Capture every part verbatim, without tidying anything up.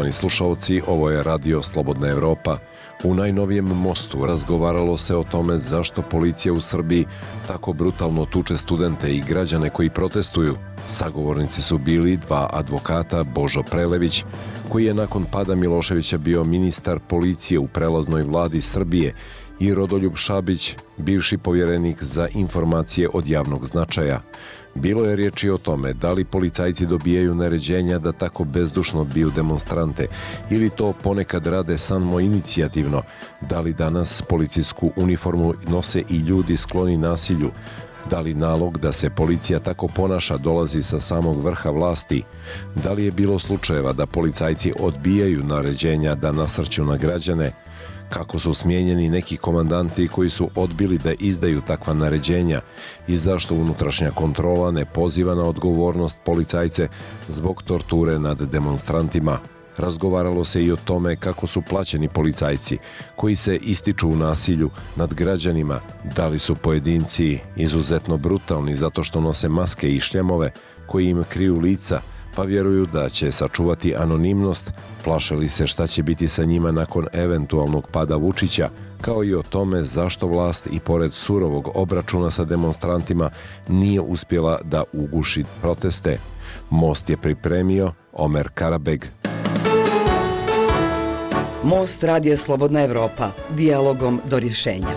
Poštovani slušalci, ovo je Radio Slobodna Evropa. U najnovijem mostu razgovaralo se o tome zašto policija u Srbiji tako brutalno tuče studente i građane koji protestuju. Sagovornici su bili dva advokata, Božo Prelević, koji je nakon pada Miloševića bio ministar policije u prelaznoj vladi Srbije, i Rodoljub Šabić, bivši povjerenik za informacije od javnog značaja. Bilo je riječi o tome da li policajci dobijaju naređenja da tako bezdušno biju demonstrante ili to ponekad rade samoinicijativno, da li danas policijsku uniformu nose i ljudi skloni nasilju, da li nalog da se policija tako ponaša dolazi sa samog vrha vlasti, da li je bilo slučajeva da policajci odbijaju naređenja da nasrću na građane, kako su smijenjeni neki komandanti koji su odbili da izdaju takva naređenja i zašto unutrašnja kontrola ne poziva na odgovornost policajce zbog torture nad demonstrantima. Razgovaralo se i o tome kako su plaćeni policajci koji se ističu u nasilju nad građanima, da li su pojedinci izuzetno brutalni zato što nose maske i šljemove koji im kriju lica, pa vjeruju da će sačuvati anonimnost, plaše li se šta će biti sa njima nakon eventualnog pada Vučića, kao i o tome zašto vlast i pored surovog obračuna sa demonstrantima nije uspjela da uguši proteste. Most je pripremio Omer Karabeg. Most Radio Slobodna Evropa, dijalogom do rješenja.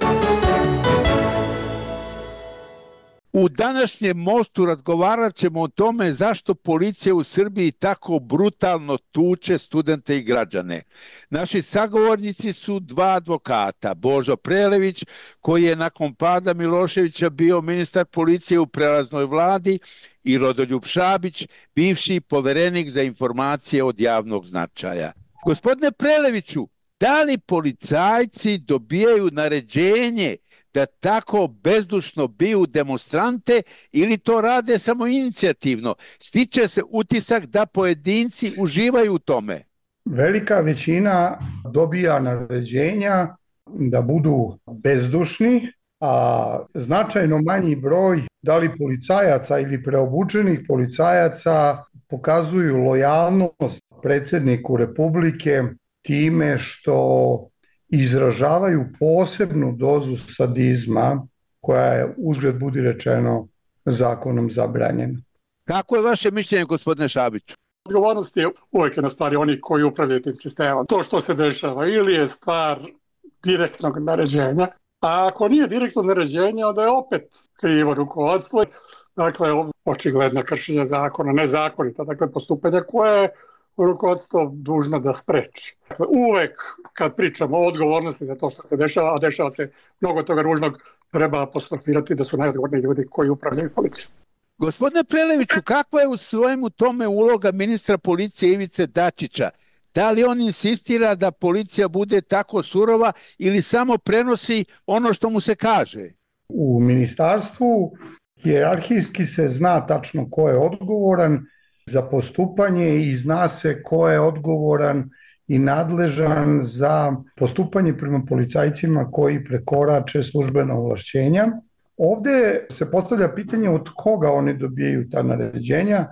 U današnjem mostu razgovarat ćemo o tome zašto policija u Srbiji tako brutalno tuče studente i građane. Naši sagovornici su dva advokata, Božo Prelević, koji je nakon pada Miloševića bio ministar policije u prelaznoj vladi, i Rodoljub Šabić, bivši poverenik za informacije od javnog značaja. Gospodine Preleviću, da li policajci dobijaju naređenje da tako bezdušno biju demonstrante ili to rade samoinicijativno? Stiče se utisak da pojedinci uživaju u tome. Velika većina dobija naređenja da budu bezdušni, a značajno manji broj, da li policajaca ili preobučenih policajaca, pokazuju lojalnost predsjedniku Republike time što izražavaju posebnu dozu sadizma koja je, uzgled budi rečeno, zakonom zabranjena. Kako je vaše mišljenje, gospodine Šabiću? Odgovornost je uvijek na stvari onih koji upravljaju tim sistemom. To što se dešava ili je stvar direktnog naređenja, a ako nije direktno naređenje, onda je opet krivo rukovodstvo. Dakle, očigledno kršenje zakona, nezakonita, dakle postupanje koje je rukovodstvo dužno da spreči. Dakle, uvek kad pričamo o odgovornosti za to što se dešava, a dešava se mnogo toga ružnog, treba apostrofirati da su najodgovorniji ljudi koji upravljaju policijom. Gospodine Preleviću, kakva je u svojemu tome uloga ministra policije Ivice Dačića? Da li on insistira da policija bude tako surova ili samo prenosi ono što mu se kaže? U ministarstvu hijerarhijski se zna tačno ko je odgovoran za postupanje i zna se ko je odgovoran i nadležan za postupanje prema policajcima koji prekorače službena ovlašćenja. Ovdje se postavlja pitanje od koga oni dobijaju ta naređenja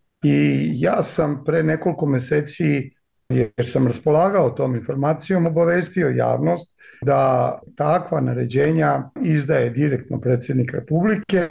i ja sam pre nekoliko meseci, jer sam raspolagao tom informacijom, obavestio javnost da takva naređenja izdaje direktno predsjednik Republike,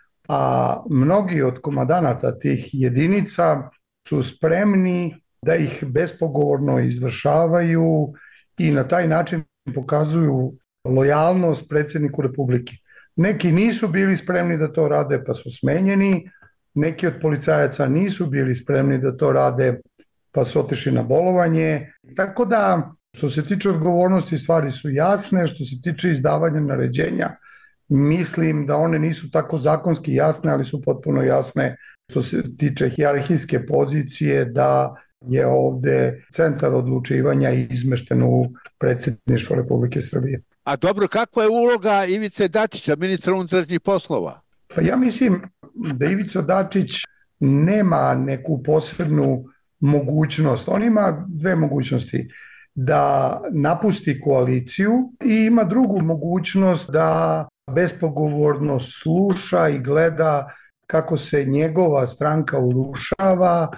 a mnogi od komandanata tih jedinica su spremni da ih bespogovorno izvršavaju i na taj način pokazuju lojalnost predsjedniku Republike. Neki nisu bili spremni da to rade pa su smenjeni, neki od policajaca nisu bili spremni da to rade pa su otišli na bolovanje. Tako da, što se tiče odgovornosti, stvari su jasne. Što se tiče izdavanja naređenja, mislim da one nisu tako zakonski jasne, ali su potpuno jasne što se tiče hijerarhijske pozicije, da je ovde centar odlučivanja izmešten u predsjedništvo Republike Srbije. A dobro, kakva je uloga Ivice Dačića, ministra unutrašnjih poslova? Pa ja mislim da Ivica Dačić nema neku posebnu mogućnost. On ima dve mogućnosti. Da napusti koaliciju i ima drugu mogućnost da bespogovorno sluša i gleda kako se njegova stranka urušava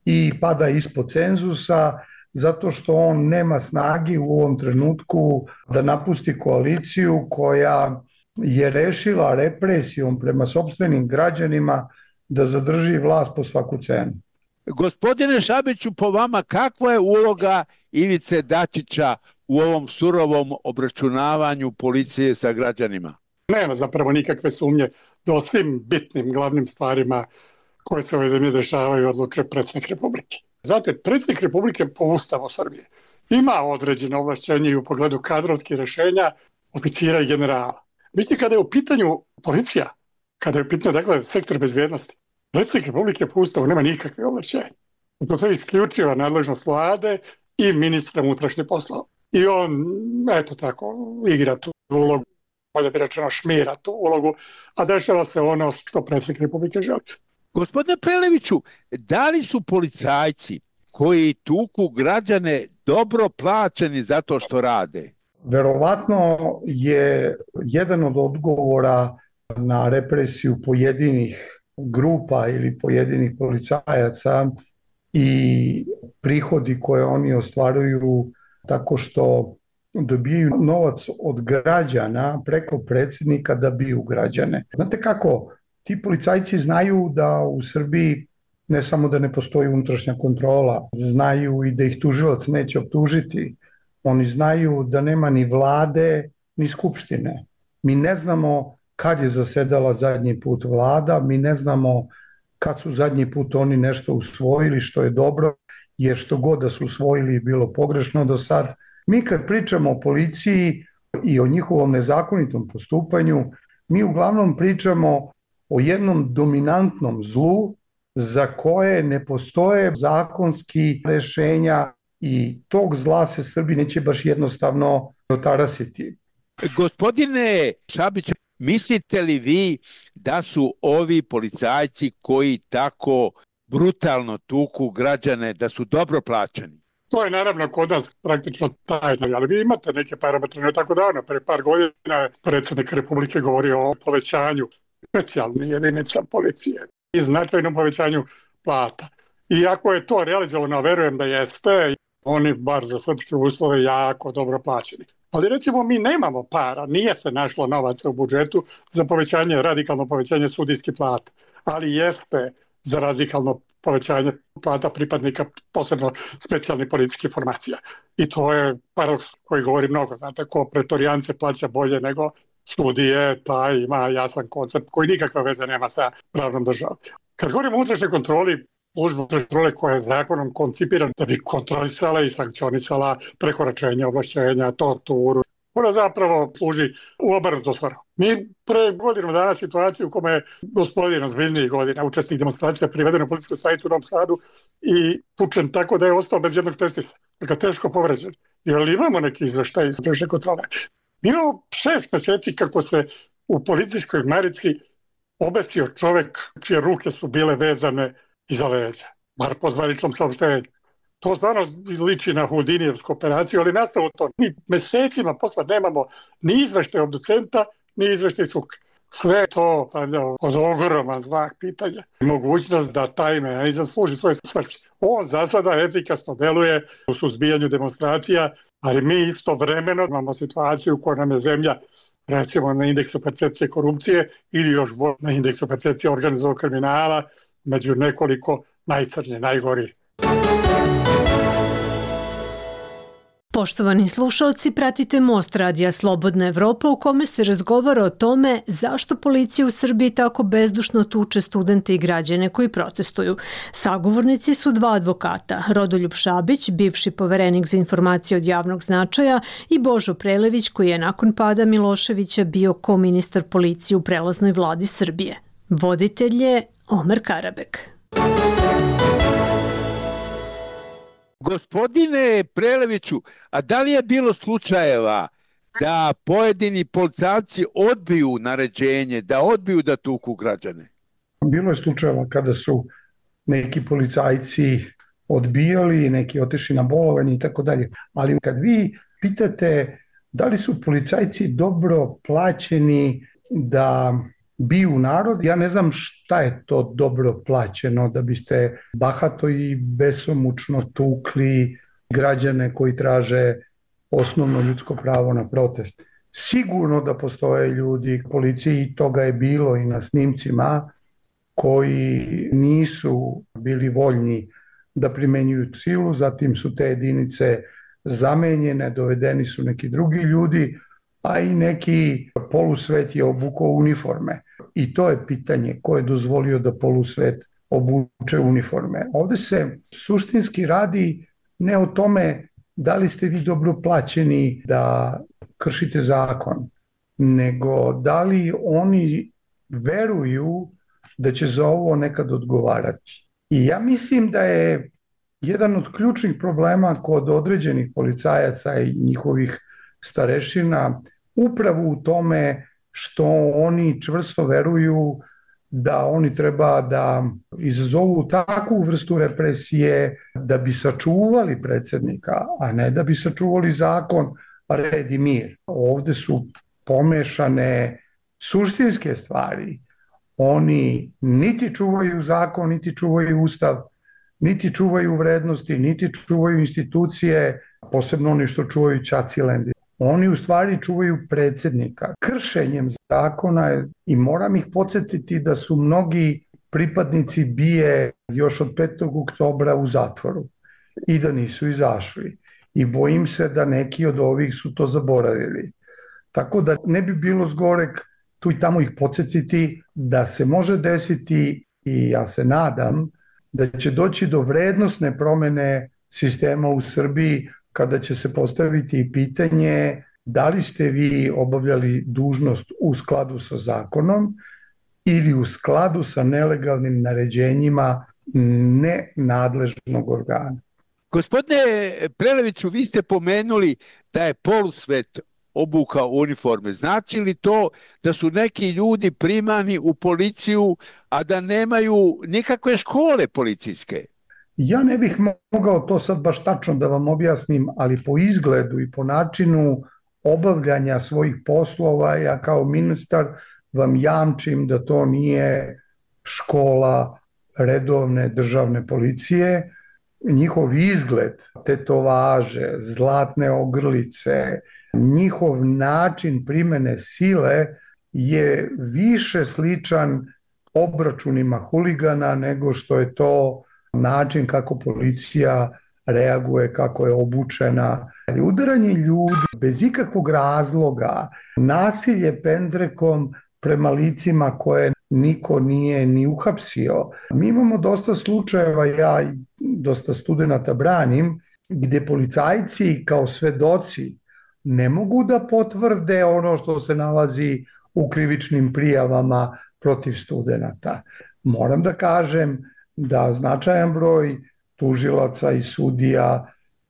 i pada ispod cenzusa zato što on nema snagi u ovom trenutku da napusti koaliciju koja je rešila represijom prema sopstvenim građanima da zadrži vlast po svaku cenu. Gospodine Šabiću, po vama kakva je uloga Ivice Dačića u ovom surovom obračunavanju policije sa građanima? Nema zapravo nikakve sumnje da o svim bitnim glavnim stvarima koje se u ovoj zemlji dešavaju odlučuje predsjednik Republike. Znate, predsjednik Republike po Ustavu Srbije ima određene ovlašćenje i u pogledu kadrovskih rešenja oficira i generala. Vidite, kada je u pitanju policija, kada je u pitanju, dakle, sektor bezbjednosti, predsjednik Republike po Ustavu nema nikakve ovlašćenja. To je isključiva nadležnost vlade i ministra unutrašnjih poslova. I on, eto tako, igra tu ulogu, bolje bi rečeno šmira tu ulogu, a dešava se ono što predsjednik Republike želi. Gospodine Preleviću, da li su policajci koji tuku građane dobro plaćeni za to što rade? Verovatno je jedan od odgovora na represiju pojedinih grupa ili pojedinih policajaca i prihodi koje oni ostvaruju tako što dobijaju novac od građana preko predsjednika da biju građane. Znate kako, ti policajci znaju da u Srbiji ne samo da ne postoji unutrašnja kontrola, znaju i da ih tužilac neće optužiti. Oni znaju da nema ni vlade, ni skupštine. Mi ne znamo kad je zasedala zadnji put vlada, mi ne znamo kad su zadnji put oni nešto usvojili što je dobro, jer što god da su usvojili bilo pogrešno do sad. Mi kad pričamo o policiji i o njihovom nezakonitom postupanju, mi uglavnom pričamo o jednom dominantnom zlu za koje ne postoje zakonski rešenja i tog zla se Srbi neće baš jednostavno otarasiti. Gospodine Šabić, mislite li vi da su ovi policajci koji tako brutalno tuku građane, da su dobro plaćeni? To je naravno kod nas praktično tajno, ali vi imate neke parametre, ne tako davno, pre par godina predsjednik Republike govorio o povećanju specijalnih jedinica policije i značajnom povećanju plata. I ako je to realizovano, verujem da jeste, oni bar za srpske uslove jako dobro plaćeni. Ali recimo mi nemamo para, nije se našlo novaca u budžetu za povećanje, radikalno povećanje sudijskih plata, ali jeste za radikalno povećanje plata pripadnika posebno specijalnih policijskih formacija. I to je paradoks koji govori mnogo. Znate, ko pretorijance plaća bolje nego sudije, taj ima jasan koncept koji nikakve veze nema sa pravnom državom. Kad govorimo o unutrašnjoj kontroli, služba kontrole koja je zakonom koncipirana da bi kontrolisala i sankcionisala prekoračenje ovlašćenja, torturu, ona zapravo služi u obrnutu stvaru. Mi pre godinu dana situaciju u kome je gospodin ozbiljnijih godina, učesnik demonstracija, priveden u policijsku stanicu u Novom Sadu i tučen tako da je ostao bez jednog testisa, dakle teško povređen. Jer imamo neki izveštaj iz unutrašnje kontrole. Mi imamo šest meseci kako se u policijskoj marici obesio čovek čije ruke su bile vezane iza leđa, bar po zvaničnom saopštenju. To stvarno liči na Houdinijevsku operaciju, ali nastavno to. Mi mesecima posle nemamo ni izveštaj obducenta, ni izveštaj suka. Sve to stavlja od ogroman znak pitanja. Mogućnost da taj mehanizam služi svoje svrsi. On za sada efikasno deluje u suzbijanju demonstracija, ali mi istovremeno imamo situaciju u kojoj nam je zemlja recimo na indeksu percepcije korupcije ili još bolje na indeksu percepcije organizovanog kriminala među nekoliko najcrnije, najgorije. Poštovani slušalci, pratite Most radija Slobodna Evropa u kome se razgovara o tome zašto policija u Srbiji tako bezdušno tuče studente i građane koji protestuju. Sagovornici su dva advokata, Rodoljub Šabić, bivši poverenik za informacije od javnog značaja, i Božo Prelević, koji je nakon pada Miloševića bio koministar policije u prelaznoj vladi Srbije. Voditelj je Omer Karabek. Gospodine Preleviću, a da li je bilo slučajeva da pojedini policajci odbiju naređenje, da odbiju da tuku građane? Bilo je slučajeva kada su neki policajci odbijali, neki otišli na bolovanje i tako dalje. Ali kad vi pitate da li su policajci dobro plaćeni da biju narod. Ja ne znam šta je to dobro plaćeno da biste bahato i besomučno tukli građane koji traže osnovno ljudsko pravo na protest. Sigurno da postoje ljudi u policiji, i toga je bilo i na snimcima, koji nisu bili voljni da primenjuju silu, zatim su te jedinice zamenjene, dovedeni su neki drugi ljudi, a i neki polusvet je obukao uniforme. I to je pitanje ko je dozvolio da polusvet obuče uniforme. Ovde se suštinski radi ne o tome da li ste vi dobro plaćeni da kršite zakon, nego da li oni veruju da će za ovo nekad odgovarati. I ja mislim da je jedan od ključnih problema kod određenih policajaca i njihovih starešina upravo u tome što oni čvrsto veruju da oni treba da izazovu takvu vrstu represije da bi sačuvali predsjednika, a ne da bi sačuvali zakon, red i mir. Ovde su pomešane suštinske stvari. Oni niti čuvaju zakon, niti čuvaju ustav, niti čuvaju vrednosti, niti čuvaju institucije, posebno oni što čuvaju Ćacilendi. Oni u stvari čuvaju predsjednika. Kršenjem zakona, i moram ih podsjetiti da su mnogi pripadnici B I E još od petog oktobra u zatvoru i da nisu izašli. I bojim se da neki od ovih su to zaboravili. Tako da ne bi bilo zgorek tu i tamo ih podsjetiti da se može desiti, i ja se nadam, da će doći do vrednosne promene sistema u Srbiji kada će se postaviti pitanje da li ste vi obavljali dužnost u skladu sa zakonom ili u skladu sa nelegalnim naređenjima nenadležnog organa. Gospodine Preleviću, vi ste pomenuli da je polusvet obukao uniforme. Znači li to da su neki ljudi primani u policiju, a da nemaju nikakve škole policijske? Ja ne bih mogao to sad baš tačno da vam objasnim, ali po izgledu i po načinu obavljanja svojih poslova, ja kao ministar vam jamčim da to nije škola redovne državne policije. Njihov izgled, tetovaže, zlatne ogrlice, njihov način primene sile je više sličan obračunima huligana nego što je to način kako policija reaguje, kako je obučena. Udaranje ljudi bez ikakvog razloga, nasilje pendrekom prema licima koje niko nije ni uhapsio. Mi imamo dosta slučajeva, ja i dosta studenata branim, gde policajci kao svedoci ne mogu da potvrde ono što se nalazi u krivičnim prijavama protiv studenata. Moram da kažem da značajan broj tužilaca i sudija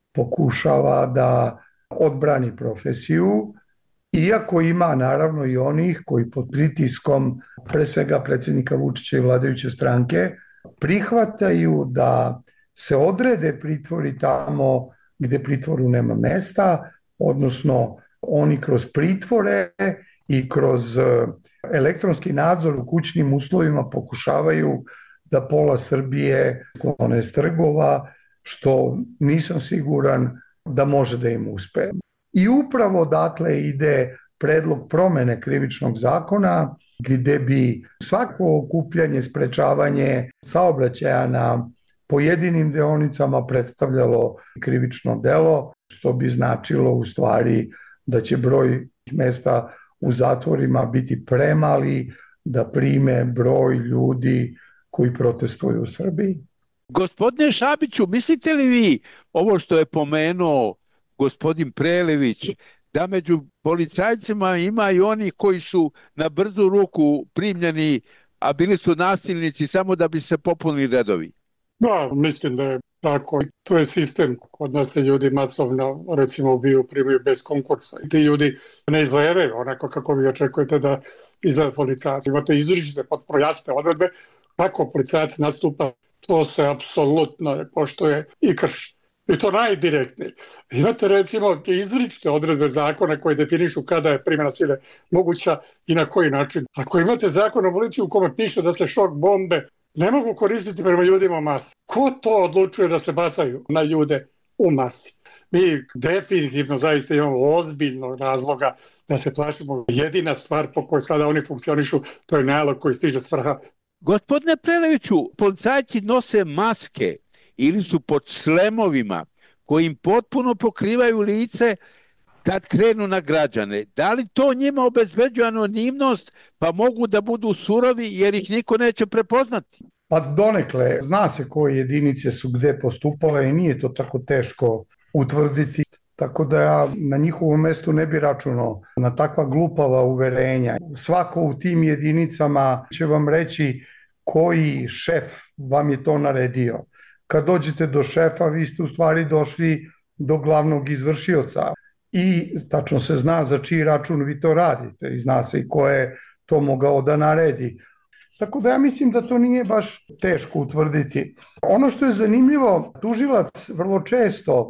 pokušava da odbrani profesiju, iako ima naravno i onih koji pod pritiskom pre svega predsjednika Vučića i vladajuće stranke prihvataju da se odrede pritvori tamo gde pritvoru nema mesta, odnosno oni kroz pritvore i kroz elektronski nadzor u kućnim uslovima pokušavaju da pola Srbije sklone s trgova, što nisam siguran da može da im uspe. I upravo odatle ide predlog promene krivičnog zakona, gde bi svako okupljanje, sprečavanje saobraćaja na pojedinim deonicama predstavljalo krivično delo, što bi značilo u stvari da će broj mesta u zatvorima biti premali da prime broj ljudi koji protestuju u Srbiji. Gospodine Šabiću, mislite li vi ovo što je pomenuo gospodin Prelević, da među policajcima ima i oni koji su na brzu ruku primljeni, a bili su nasilnici samo da bi se popunili redovi? Da, mislim da je tako. To je sistem. Kod nas se ljudi masovno, recimo, biju primaju bez konkursa. I ti ljudi ne izgledaju onako kako vi očekujete da izgleda policajac. Imate izričite, potpuno jasne odredbe kako policajac nastupa. To se apsolutno poštuje i krši. I to najdirektnije. Imate recimo izričite odredbe zakona koje definišu kada je primjena sile moguća i na koji način. Ako imate zakon o policiji u kome piše da se šok bombe ne mogu koristiti prema ljudima u masi, ko to odlučuje da se bacaju na ljude u masi? Mi definitivno zaista imamo ozbiljnog razloga da se plašimo. Jedina stvar po kojoj sada oni funkcionišu, to je nalog koji stiže s vrha. Gospodine Preleviću, policajci nose maske ili su pod šlemovima koji im potpuno pokrivaju lice kad krenu na građane. Da li to njima obezbeđuje anonimnost pa mogu da budu surovi jer ih niko neće prepoznati? Pa donekle, zna se koje jedinice su gde postupale i nije to tako teško utvrditi. Tako da ja na njihovom mestu ne bi računao na takva glupava uverenja. Svako u tim jedinicama će vam reći koji šef vam je to naredio. Kad dođete do šefa, vi ste u stvari došli do glavnog izvršioca i tačno se zna za čiji račun vi to radite i zna se i ko je to mogao da naredi. Tako da ja mislim da to nije baš teško utvrditi. Ono što je zanimljivo, tužilac vrlo često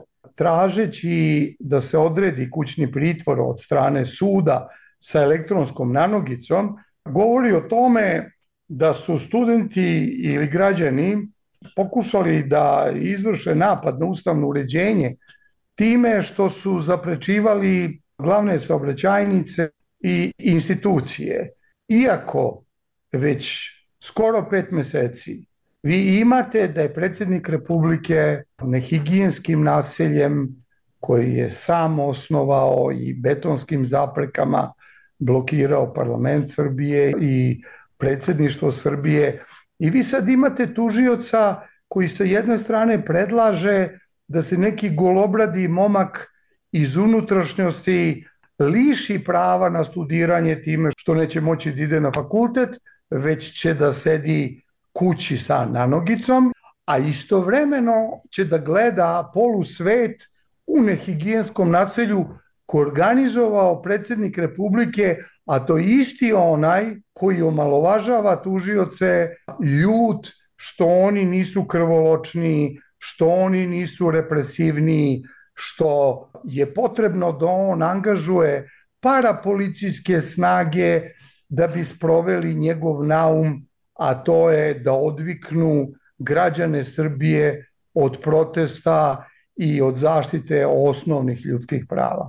tražeći da se odredi kućni pritvor od strane suda sa elektronskom nanogicom, govori o tome da su studenti ili građani pokušali da izvrše napad na ustavno uređenje time što su zaprečivali glavne saobraćajnice i institucije. Iako već skoro pet meseci vi imate da je predsjednik Republike nehigijenskim naseljem koji je sam osnovao i betonskim zaprekama blokirao parlament Srbije i predsjedništvo Srbije. I vi sad imate tužioca koji sa jedne strane predlaže da se neki golobradi momak iz unutrašnjosti liši prava na studiranje time što neće moći da ide na fakultet, već će da sedi kući sa nanogicom, a istovremeno će da gleda polusvet u nehigijenskom naselju koji je organizovao predsjednik Republike, a to je isti onaj koji omalovažava tužioce ljut što oni nisu krvoločni, što oni nisu represivni, što je potrebno da on angažuje parapolicijske snage da bi sproveli njegov naum, a to je da odviknu građane Srbije od protesta i od zaštite osnovnih ljudskih prava.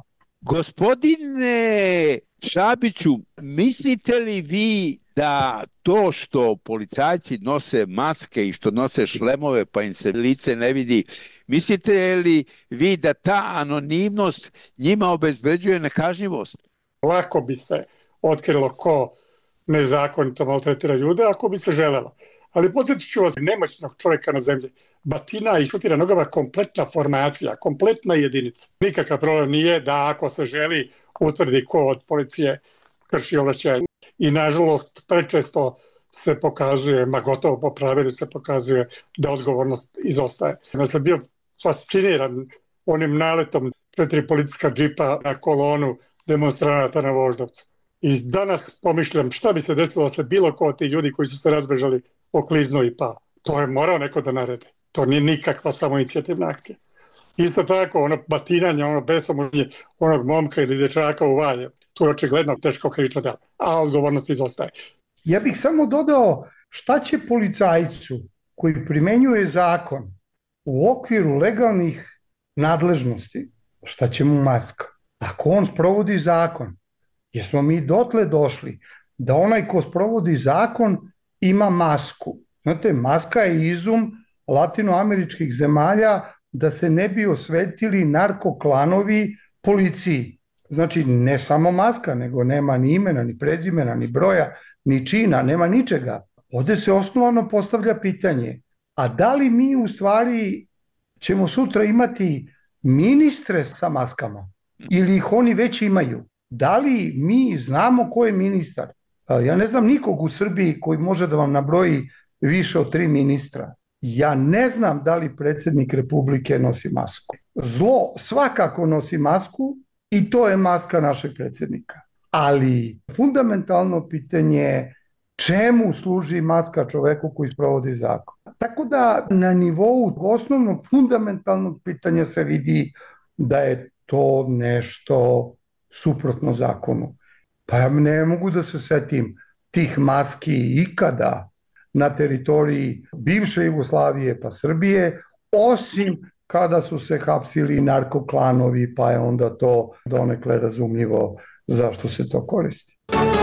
Gospodine Šabiću, mislite li vi da to što policajci nose maske i što nose šlemove pa im se lice ne vidi, mislite li vi da ta anonimnost njima obezbeđuje nekažnjivost? Lako bi se otkrilo ko nezakonito maltretira ljude ako bi se želelo. Ali podsjetit ću vas, nemoćnog čovjeka na zemlji batina i šutira nogama kompletna formacija, kompletna jedinica. Nikakav problem nije da ako se želi utvrdi ko od policije krši ovlašćenje. I nažalost prečesto se pokazuje, ma gotovo po pravilu se pokazuje da odgovornost izostaje. Ja sam bio fasciniran onim naletom četiri policijska džipa na kolonu demonstranata na Voždovcu. I danas pomišljam šta bi se desilo da se bilo ko od tih ljudi koji su se razbežali okliznuo i pao. To je morao neko da naredi. To nije nikakva samoinicijativna akcija. Isto tako, ono batinanje, ono besomučenje onog momka ili dječaka u Valjevu, tu je očigledno teško krivično delo, a odgovornost izostaje. Ja bih samo dodao šta će policajcu koji primenjuje zakon u okviru legalnih nadležnosti, šta će mu maska? Ako on sprovodi zakon, jesmo mi dotle došli da onaj ko sprovodi zakon ima masku. Znate, maska je izum latinoameričkih zemalja da se ne bi osvetili narkoklanovi policiji. Znači, ne samo maska, nego nema ni imena, ni prezimena, ni broja, ni čina, nema ničega. Ovde se osnovano postavlja pitanje, a da li mi u stvari ćemo sutra imati ministre sa maskama? Ili ih oni već imaju? Da li mi znamo ko je ministar? Ja ne znam nikog u Srbiji koji može da vam nabroji više od tri ministra. Ja ne znam da li predsjednik Republike nosi masku. Zlo svakako nosi masku i to je maska našeg predsjednika. Ali fundamentalno pitanje je čemu služi maska čoveku koji sprovodi zakon? Tako da na nivou osnovnog fundamentalnog pitanja se vidi da je to nešto suprotno zakonu. Pa ja ne mogu da se setim tih maski ikada na teritoriji bivše Jugoslavije pa Srbije, osim kada su se hapsili narkoklanovi, pa je onda to donekle razumljivo zašto se to koristi.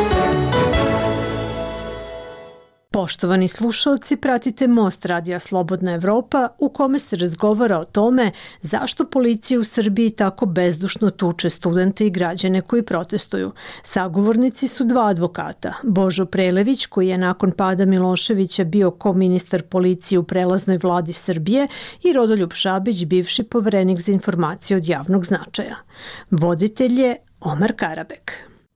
Poštovani slušalci, pratite Most Radija Slobodna Evropa u kome se razgovara o tome zašto policija u Srbiji tako bezdušno tuče studente i građane koji protestuju. Sagovornici su dva advokata, Božo Prelević, koji je nakon pada Miloševića bio koministar policije u prelaznoj vladi Srbije, i Rodoljub Šabić, bivši poverenik za informacije od javnog značaja. Voditelj je Omar Karabek.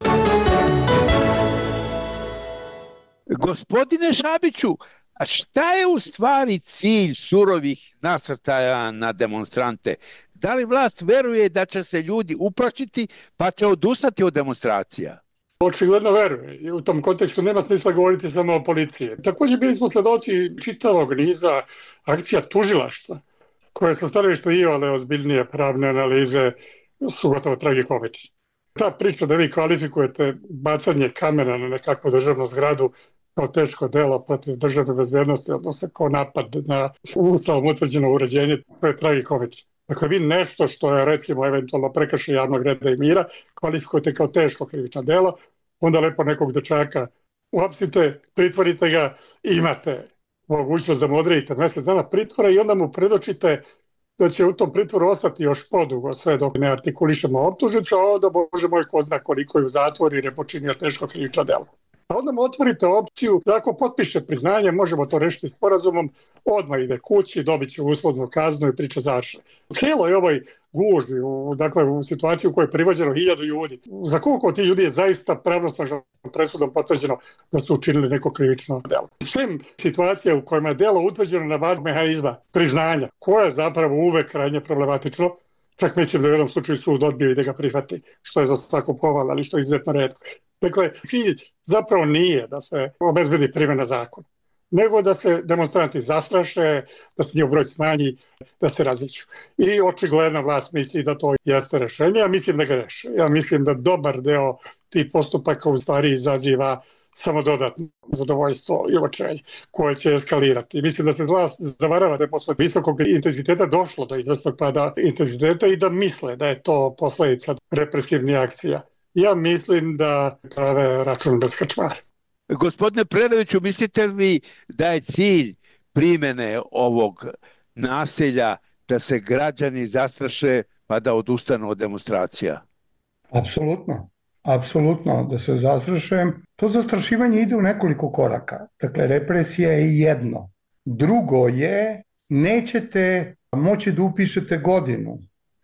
Gospodine Šabiću, a šta je u stvari cilj surovih nasrtaja na demonstrante? Da li vlast veruje da će se ljudi uplašiti pa će odustati od demonstracija? Očigledno veruje i u tom kontekstu nema smisla govoriti samo o policiji. Također bili smo sledoci čitavog niza akcija tužilaštva koje smo stvarno ispitivale ozbiljnije pravne analize, su gotovo tragikomične. Ta priča da vi kvalifikujete bacanje kamena na nekakvu državnu zgradu kao teško delo protiv državne bezbednosti, odnosno kao napad na ustavom utvrđeno uređenje, to je tragikomično. Dakle, vi nešto što je, recimo, eventualno prekršaj javnog reda i mira, kvalifikujete kao teško krivično delo, onda lepo nekog dečaka uhapsite, pritvorite ga, imate mogućnost da mu odredite mjesec dana pritvora i onda mu predočite da će u tom pritvoru ostati još podugo sve dok ne artikulišemo optužnicu, a onda, Bože moj, ko zna koliko je u zatvoru jer je počinio teško krivično delo. A onda mu otvorite opciju da ako potpiše priznanje, možemo to rešiti sporazumom, odmah ide kući, dobit će uslovnu kaznu i priča završena. Cijelo je ovoj gužvi, u, dakle u situaciji u kojoj je privođeno hiljadu ljudi. Za koliko ti ljudi je zaista pravnosnažnom presudom potvrđeno da su učinili neko krivično delo. Svim situacija u kojima je delo utvrđeno na bazi mehanizma priznanja, koje je zapravo uvek krajnje problematično, čak mislim da u jednom slučaju sud odbio i da ga prihvati, što je za svako pohvala, ali što je izuzetno retko. Dakle, cilj zapravo nije da se obezbedi primjena zakona, nego da se demonstranti zastraše, da se njihov broj smanji, da se raziđu. I očigledna vlast misli da to jeste rešenje, ja mislim da ga reše. Ja mislim da dobar deo tih postupaka u stvari izaziva samo dodatno zadovoljstvo i očajenje koje će eskalirati. Mislim da se vlast zavarava da je posle visokog intenziteta došlo do izvesnog pada intenziteta i da misle da je to posledica represivnih akcija. Ja mislim da prave račun bez krčmara. Gospodine Preleviću, mislite li da je cilj primjene ovog nasilja da se građani zastraše pa da odustanu od demonstracija? Apsolutno. Apsolutno, da se zastrašujem. To zastrašivanje ide u nekoliko koraka. Dakle, represija je jedno. Drugo je, nećete moći da upišete godinu.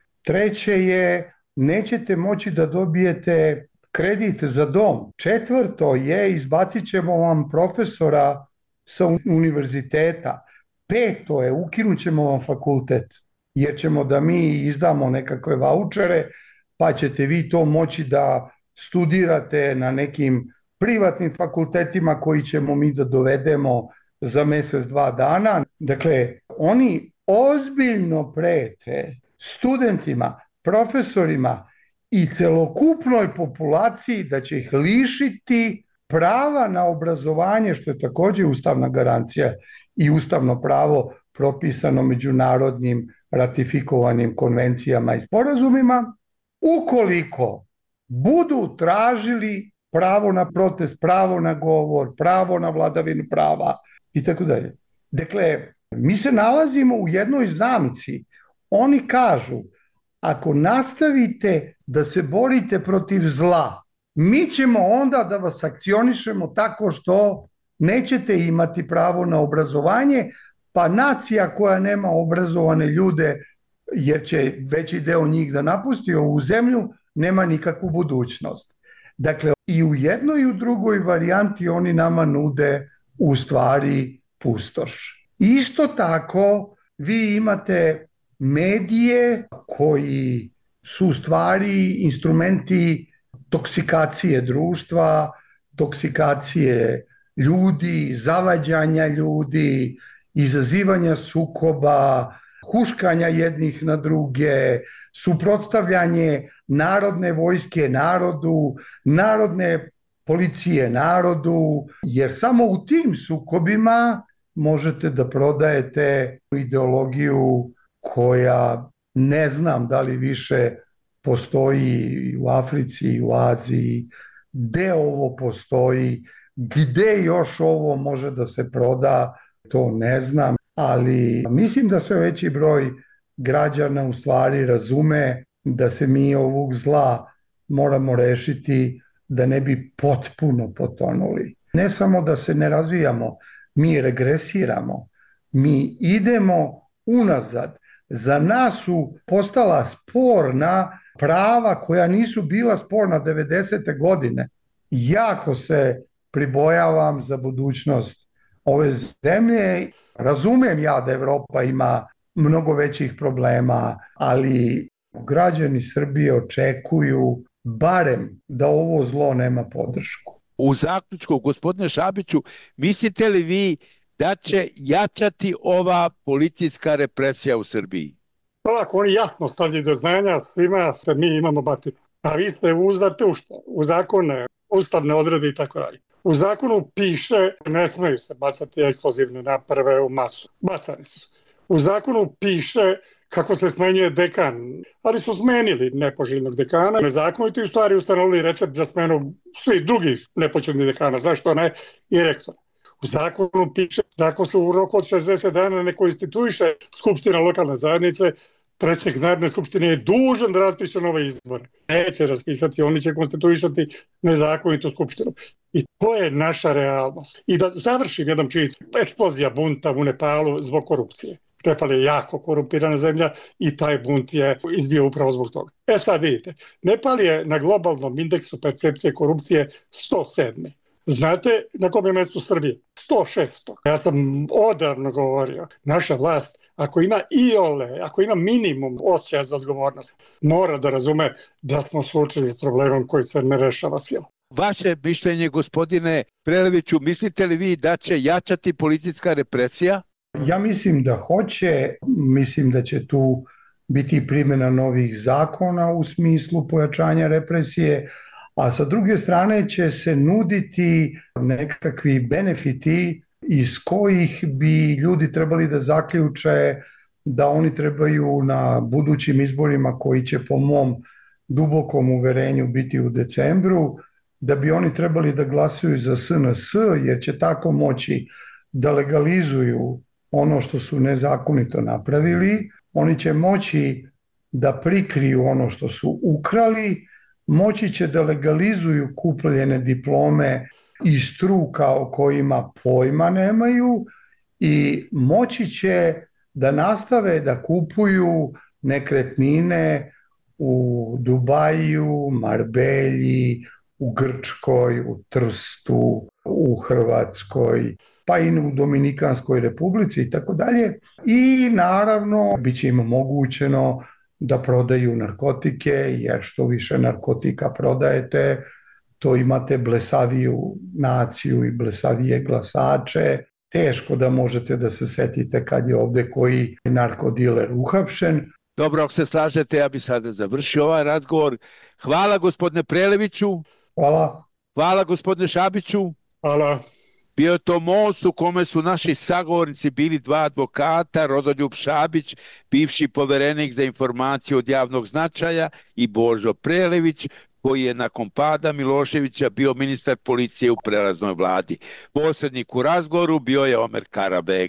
Treće je, nećete moći da dobijete kredit za dom. Četvrto je, izbacit ćemo vam profesora sa univerziteta. Peto je, ukinut ćemo vam fakultet, jer ćemo da mi izdamo nekakve vaučere, pa ćete vi to moći da studirate na nekim privatnim fakultetima koji ćemo mi da dovedemo za mjesec, dva dana. Dakle, oni ozbiljno prete studentima, profesorima i celokupnoj populaciji da će ih lišiti prava na obrazovanje, što je također ustavna garancija i ustavno pravo propisano međunarodnim ratifikovanim konvencijama i sporazumima, ukoliko budu tražili pravo na protest, pravo na govor, pravo na vladavinu prava i tako dalje. Dakle, mi se nalazimo u jednoj zamci. Oni kažu, ako nastavite da se borite protiv zla, mi ćemo onda da vas akcionišemo tako što nećete imati pravo na obrazovanje, pa nacija koja nema obrazovane ljude, jer će veći deo njih da napusti ovu zemlju, nema nikakvu budućnost. Dakle, i u jednoj i u drugoj varijanti oni nama nude u stvari pustoš. Isto tako, vi imate medije koji su u stvari instrumenti toksikacije društva, toksikacije ljudi, zavađanja ljudi izazivanja sukoba, huškanja jednih na druge, suprotstavljanje narodne vojske narodu, narodne policije narodu, jer samo u tim sukobima možete da prodajete ideologiju koja ne znam da li više postoji u Africi, u Aziji, gde ovo postoji, gde još ovo može da se proda, to ne znam, ali mislim da sve veći broj građana u stvari razume da se mi ovog zla moramo rešiti da ne bi potpuno potonuli. Ne samo da se ne razvijamo, mi regresiramo, mi idemo unazad. Za nas su postala sporna prava koja nisu bila sporna devedesete godine. Jako se pribojavam za budućnost ove zemlje. Razumem ja da Evropa ima mnogo većih problema, ali građani Srbije očekuju barem da ovo zlo nema podršku. U zaključku, gospodine Šabiću, mislite li vi da će jačati ova policijska represija u Srbiji? Ovako, oni jasno stavljaju do znanja svima da mi imamo batinu. A vi ste uzdate u šta? U zakone, ustavne odredbe i tako dalje. U zakonu piše ne smeju se bacati eksplozivne naprave u masu. Bacani su. U zakonu piše kako se smenjuje dekan, ali su smenili nepoželjnog dekana. Nezakonito i u stvari ustanovili recept za smenu svih drugih nepoželjnih dekana, zašto ne i rektora. U zakonu piše da ako se u roku od šezdeset dana ne konstituiše Skupština lokalne zajednice, predsjednik Narodne skupštine je dužan da raspiše nove izbore. Neće raspisati, oni će konstituisati nezakonitu skupštinu. I to je naša realnost. I da završim jednom činjenicom, eksplozija bunta u Nepalu zbog korupcije. Nepal je jako korumpirana zemlja i taj bunt je izbio upravo zbog toga. E sad vidite, Nepal je na globalnom indeksu percepcije korupcije sto sedam. Znate na kom je mjestu Srbije? sto šest. Ja sam odavno govorio, naša vlast, ako ima iole, ako ima minimum osjećaja za odgovornost, mora da razume da smo suočeni s problemom koji se ne rešava silom. Vaše mišljenje, gospodine Preleviću, mislite li vi da će jačati policijska represija? Ja mislim da hoće, mislim da će tu biti primjena novih zakona u smislu pojačanja represije, a sa druge strane će se nuditi nekakvi benefiti iz kojih bi ljudi trebali da zaključe da oni trebaju na budućim izborima koji će po mom dubokom uverenju biti u decembru, da bi oni trebali da glasaju za S N S jer će tako moći da legalizuju ono što su nezakonito napravili, oni će moći da prikriju ono što su ukrali, moći će da legalizuju kupljene diplome iz struka o kojima pojma nemaju i moći će da nastave da kupuju nekretnine u Dubaju, Marbelji, u Grčkoj, u Trstu, u Hrvatskoj, pa i u Dominikanskoj republici i tako dalje. I naravno bit će im omogućeno da prodaju narkotike, jer što više narkotika prodajete, to imate blesaviju naciju i blesavije glasače. Teško da možete da se setite kad je ovde koji narkodiler uhapšen. Dobro, ako se slažete, ja bi sada završio ovaj razgovor. Hvala gospodine Preleviću. Hvala. Hvala gospodine Šabiću. Hvala. Bio je to most u kome su naši sagovornici bili dva advokata, Rodoljub Šabić, bivši poverenik za informacije od javnog značaja, i Božo Prelević, koji je nakon pada Miloševića bio ministar policije u prelaznoj vladi. Posrednik u razgovoru bio je Omer Karabek.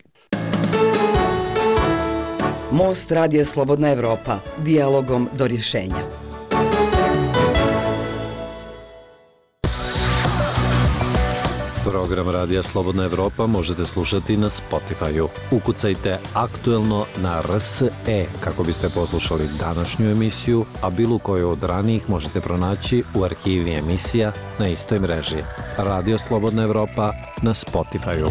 Most Radio Slobodna Evropa, dijalogom do rješenja. Program Radija Slobodna Evropa možete slušati na Spotify-u. Ukucajte aktuelno na R S E kako biste poslušali današnju emisiju, a bilo koju od ranijih možete pronaći u arhivi emisija na istoj mreži. Radio Slobodna Evropa na Spotify-u.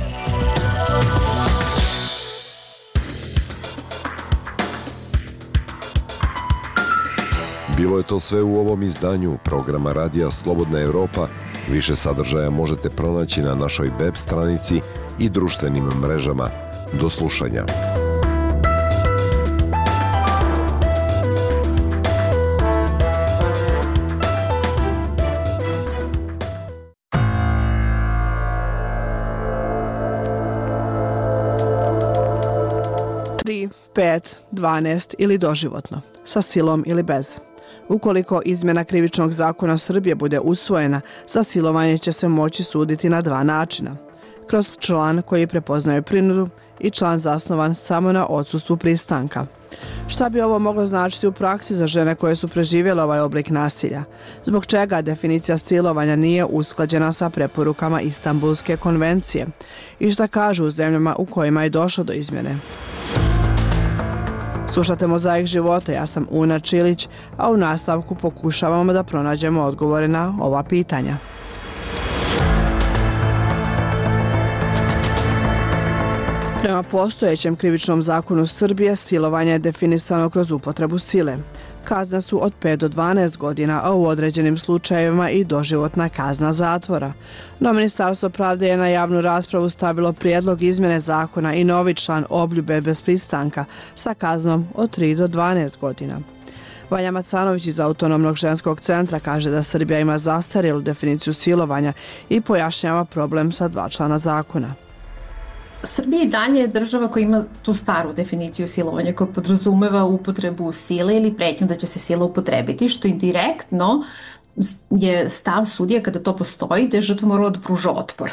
Bilo je to sve u ovom izdanju programa Radija Slobodna Evropa. Više sadržaja možete pronaći na našoj web stranici i društvenim mrežama. Do slušanja. tri, pet, dvanaest ili doživotno, sa silom ili bez. Ukoliko izmjena krivičnog zakona Srbije bude usvojena, za silovanje će se moći suditi na dva načina. Kroz član koji prepoznaje prinudu i član zasnovan samo na odsustvu pristanka. Šta bi ovo moglo značiti u praksi za žene koje su preživjele ovaj oblik nasilja? Zbog čega definicija silovanja nije usklađena sa preporukama Istanbulske konvencije? I šta kažu u zemljama u kojima je došlo do izmjene? Slušate Mozaik života, ja sam Una Čilić, a u nastavku pokušavamo da pronađemo odgovore na ova pitanja. Prema postojećem krivičnom zakonu Srbije, silovanje je definisano kroz upotrebu sile. Kazne su od pet do dvanaest godina, a u određenim slučajevima i doživotna kazna zatvora. No Ministarstvo pravde je na javnu raspravu stavilo prijedlog izmjene zakona i novi član obljube bez pristanka sa kaznom od tri do dvanaest godina. Vanja Macanović iz Autonomnog ženskog centra kaže da Srbija ima zastarjelu definiciju silovanja i pojašnjava problem sa dva člana zakona. Srbija i dalje je država koja ima tu staru definiciju silovanja koja podrazumeva upotrebu sile ili pretnju da će se sila upotrebiti, što indirektno je stav sudija kada to postoji da je žrtva morala da pruža otpor.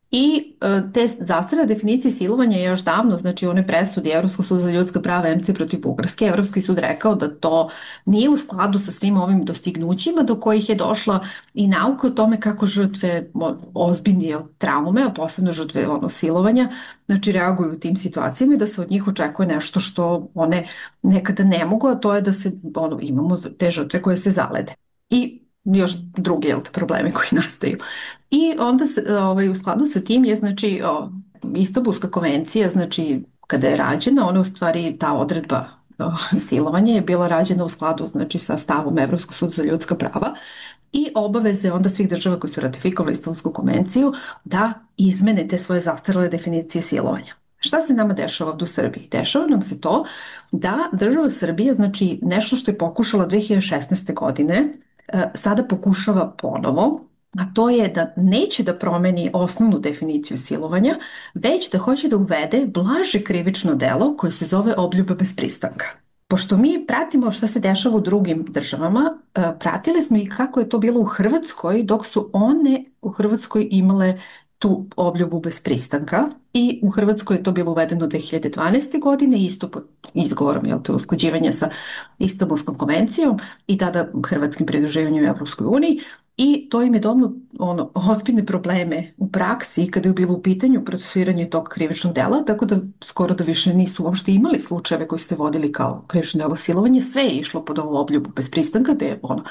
I te zastarjele definicije silovanja je još davno, znači one presudi Evropskog suda za ljudska prava em ce protiv Bugarske, Evropski sud rekao da to nije u skladu sa svim ovim dostignućima do kojih je došla i nauka o tome kako žrtve ozbiljne traume, a posebno žrtve ono, silovanja, znači reaguju u tim situacijama i da se od njih očekuje nešto što one nekada ne mogu, a to je da se ono, imamo te žrtve koje se zalede. I još druge jel, probleme koji nastaju. I onda ovaj, u skladu sa tim je znači o, Istanbulska konvencija, znači kada je rađena, ona u stvari ta odredba o, silovanja je bila rađena u skladu znači sa stavom Evropskog suda za ljudska prava i obaveze onda svih država koji su ratifikovali Istanbulsku konvenciju da izmene te svoje zastarjele definicije silovanja. Šta se nama dešava ovdje u Srbiji? Dešava nam se to da država Srbija, znači nešto što je pokušala dve hiljade šesnaeste. godine, sada pokušava ponovo, a to je da neće da promeni osnovnu definiciju silovanja, već da hoće da uvede blaže krivično delo koje se zove obljuba bez pristanka. Pošto mi pratimo šta se dešava u drugim državama, pratili smo i kako je to bilo u Hrvatskoj, dok su one u Hrvatskoj imale tu obljubu bez pristanka i u Hrvatskoj je to bilo uvedeno dve hiljade dvanaeste. godine, isto pod izgovorom jel, to usklađivanja sa Istanbulskom konvencijom i tada hrvatskim pridruživanjem u Evropskoj uniji i to im je donalo ono, ozbiljne probleme u praksi kada je bilo u pitanju procesuiranje tog krivičnog dela, tako da skoro da više nisu uopšte imali slučajeve koji su se vodili kao krivično delo silovanje, sve je išlo pod ovu obljubu bez pristanka, da je ono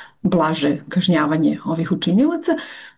blaže kažnjavanje ovih učinilaca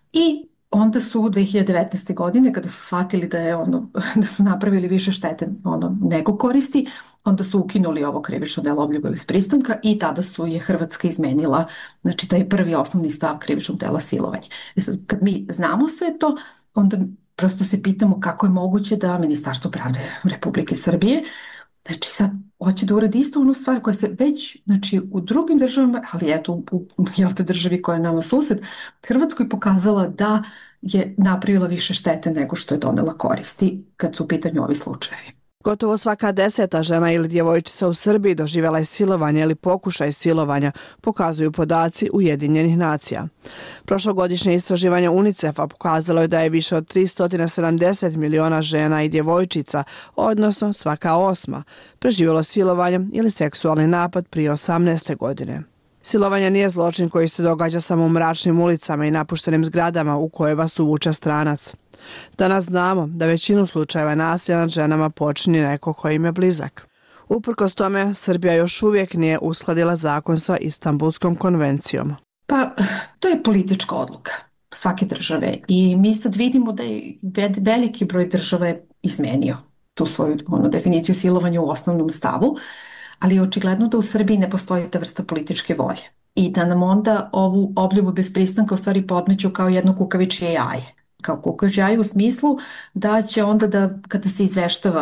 i onda su dve hiljade devetnaeste. godine, kada su shvatili da, je ono, da su napravili više štete ono, nego koristi, onda su ukinuli ovo krivično delo obljuba bez pristanka i tada su je Hrvatska izmenila, znači taj prvi osnovni stav krivičnog dela silovanja. E sad, kad mi znamo sve to, onda prosto se pitamo kako je moguće da Ministarstvo pravde Republike Srbije, znači sad hoće da uradi isto onu stvar koja se već, znači u drugim državama, ali eto u, u jel te državi koja je nama sused, Hrvatskoj pokazala da je napravila više štete nego što je donela koristi kad su u pitanju ovi slučajevi. Gotovo svaka deseta žena ili djevojčica u Srbiji doživjela je silovanje ili pokušaj silovanja, pokazuju podaci Ujedinjenih nacija. Prošlogodišnje istraživanje UNICEF-a pokazalo je da je više od tristo sedamdeset miliona žena i djevojčica, odnosno svaka osma, preživjelo silovanje ili seksualni napad prije osamnaeste. godine. Silovanje nije zločin koji se događa samo u mračnim ulicama i napuštenim zgradama u koje vas uvuče stranac. Danas znamo da većinu slučajeva nasilja nad ženama počini neko koji im je blizak. Uprkos tome, Srbija još uvijek nije uskladila zakon sa Istanbulskom konvencijom. Pa, to je politička odluka svake države i mi sad vidimo da je veliki broj država je izmenio tu svoju ono, definiciju silovanja u osnovnom stavu, ali je očigledno da u Srbiji ne postoji ta vrsta političke volje i da nam onda ovu obljubu bez pristanka u stvari podmeću kao jedno kukavičje jaje. Kao kukavičje jaje u smislu da će onda da kada se izveštava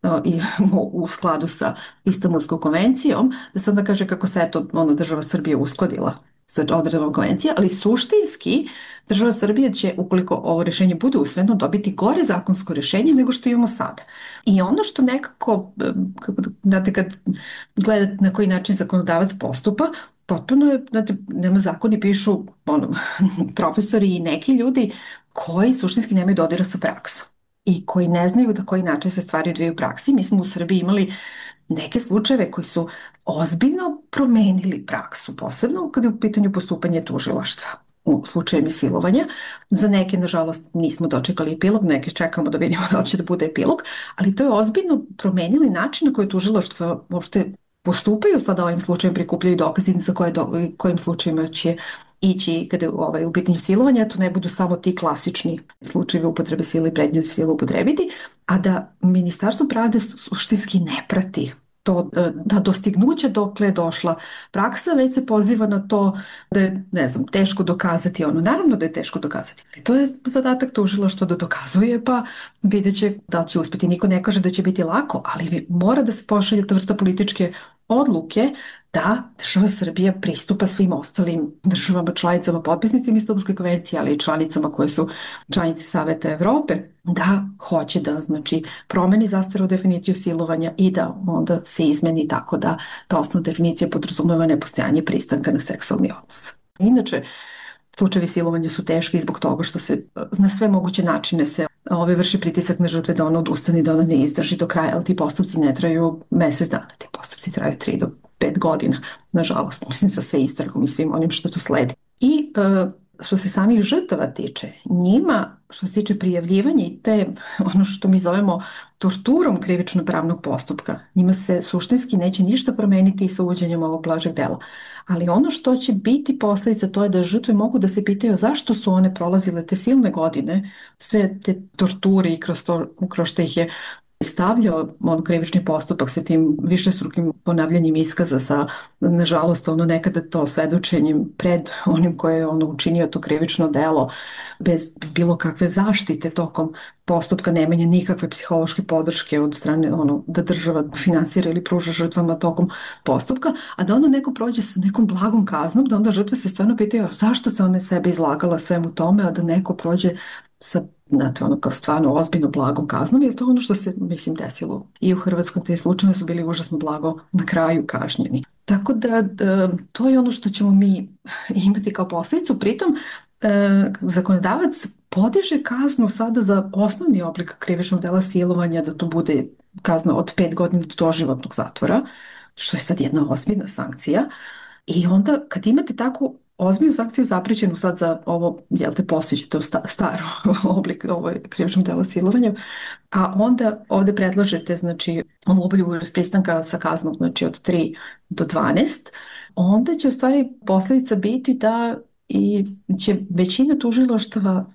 i u skladu sa Istanbulskom konvencijom, da se onda kaže kako se eto, ono, država Srbije uskladila sa odredbama konvencije, ali suštinski država Srbije će, ukoliko ovo rješenje bude usvojeno, dobiti gore zakonsko rješenje nego što imamo sada. I ono što nekako, kako da, znate, kad gledate na koji način zakonodavac postupa, potpuno je, znate, nema zakoni, pišu ono, profesori i neki ljudi koji suštinski nemaju dodira sa praksom i koji ne znaju da koji način se stvari odvijaju u praksi. Mi smo u Srbiji imali neke slučajeve koji su ozbiljno promenili praksu, posebno kada je u pitanju postupanje tužilaštva u slučajima silovanja. Za neke, nažalost, nismo dočekali epilog, neke čekamo da vidimo da li će da bude epilog, ali to je ozbiljno promenili način na koji tužilaštva uopšte postupaju sada ovim slučajem, prikupljaju dokazi za koje do, kojim slučajima će ići kada je ovaj, u pitanju silovanja, to ne budu samo ti klasični slučajevi upotrebe sile i pretnje sile upotrebiti, a da Ministarstvo pravde suštinski ne prati to, da dostignuće dokle je došla praksa, već se poziva na to da je, ne znam, teško dokazati ono. Naravno da je teško dokazati. To je zadatak tužilaštva da dokazuje, pa vidjet će da li će uspjeti. Niko ne kaže da će biti lako, ali mora da se pošalje ta vrsta političke odluke da država Srbija pristupa svim ostalim državama, članicama, potpisnicima Istanbulske konvencije, ali i članicama koje su članice Saveta Evrope, da hoće da, znači, promeni zastarnu definiciju silovanja i da onda se izmeni tako da ta osnovna definicija podrazumeva nepostojanje pristanka na seksualni odnos. Inače, slučajevi silovanja su teški zbog toga što se na sve moguće načine se ove vrši pritisak na žrtve da ona odustane, da ona ne izdrži do kraja, ali ti postupci ne traju mesec dana, ti postupci traju tri do pet godina, nažalost, mislim, sa sve istragom i svim onim što tu sledi. I e, što se samih žrtava tiče, njima, što se tiče prijavljivanja i te, ono što mi zovemo torturom krivično-pravnog postupka, njima se suštinski neće ništa promeniti i sa uvođenjem ovog blažeg dela. Ali ono što će biti posljedica, to je da žrtve mogu da se pitaju zašto su one prolazile te silne godine, sve te torture i kroz, to, kroz što ih je stavljao on krivični postupak sa tim višestrukim ponavljanjem iskaza, sa, nažalost, ono nekada to svedočenjem pred onim koje je ono učinio to krivično delo bez bilo kakve zaštite tokom postupka, nemanja nikakve psihološke podrške od strane ono da država finansira ili pruža žrtvama tokom postupka, a da onda neko prođe sa nekom blagom kaznom, da onda žrtve se stvarno pitaju zašto se one sebe izlagala svemu tome, a da neko prođe sa, znate, ono kao stvarno ozbiljno blagom kaznom, jer to ono što se, mislim, desilo i u Hrvatskom, te slučajeve su bili užasno blago na kraju kažnjeni. Tako da, da to je ono što ćemo mi imati kao posljedicu. Pritom e, zakonodavac podiže kaznu sada za osnovni oblik krivičnog dela silovanja, da to bude kazna od pet godina do doživotnog zatvora, što je sad jedna ozbiljna sankcija. I onda kad imate takvu ozbiljnu sankciju zaprećenu sad za ovo, jel te, postiđete u staro oblik ovo krivičnog dela silovanja, a onda ovde predlažete, znači, ovu obljubu pristanka sa kaznom, znači, od tri do dvanaest, onda će u stvari posljedica biti da i će većina tužilaštava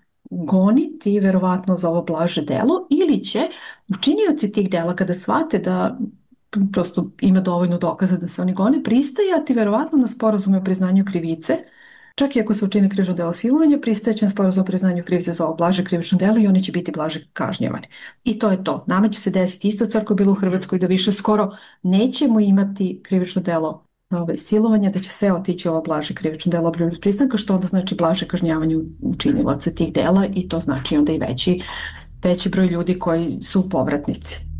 goniti verovatno za ovo blaže delo, ili će učinioci tih dela kada shvate da prosto ima dovoljno dokaza da se oni gone, pristajati verovatno na sporazume o priznanju krivice, čak i ako se učini krivično delo silovanja, pristajeće na sporazum o priznanju krivice za ovo blaže krivično delo i oni će biti blaže kažnjavani. I to je to. Nama će se desiti ista stvar koja je bila u Hrvatskoj, da više skoro nećemo imati krivično delo ove, silovanja, da će sve otići ovo blaže krivično delo obljubljenog pristanka, što onda znači blaže kažnjavanje učinilaca tih dela i to znači onda i veći, veći broj ljudi koji su povratnici.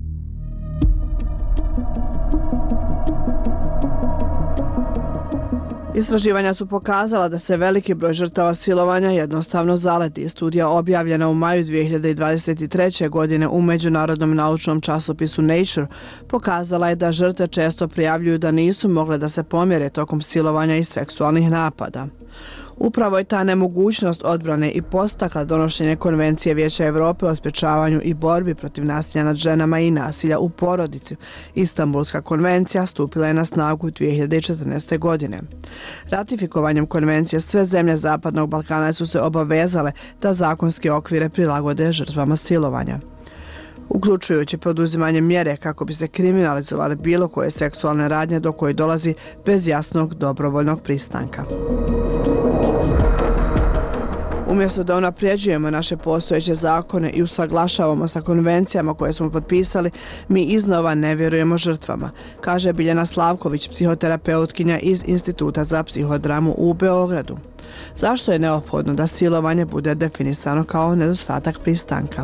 Istraživanja su pokazala da se veliki broj žrtava silovanja jednostavno zaleti. Studija objavljena u maju dvije hiljade dvadeset treće. godine u međunarodnom naučnom časopisu Nature pokazala je da žrtve često prijavljuju da nisu mogle da se pomjere tokom silovanja i seksualnih napada. Upravo je ta nemogućnost odbrane i podstakla donošenje Konvencije Vijeća Evrope o sprečavanju i borbi protiv nasilja nad ženama i nasilja u porodici. Istanbulska konvencija stupila je na snagu dvije hiljade četrnaeste. godine. Ratifikovanjem konvencije sve zemlje Zapadnog Balkana su se obavezale da zakonske okvire prilagode žrtvama silovanja, uključujući poduzimanje mjere kako bi se kriminalizovale bilo koje seksualne radnje do koje dolazi bez jasnog dobrovoljnog pristanka. U Umjesto da unapređujemo naše postojeće zakone i usaglašavamo sa konvencijama koje smo potpisali, mi iznova ne vjerujemo žrtvama, kaže Biljana Slavković, psihoterapeutkinja iz Instituta za psihodramu u Beogradu. Zašto je neophodno da silovanje bude definisano kao nedostatak pristanka?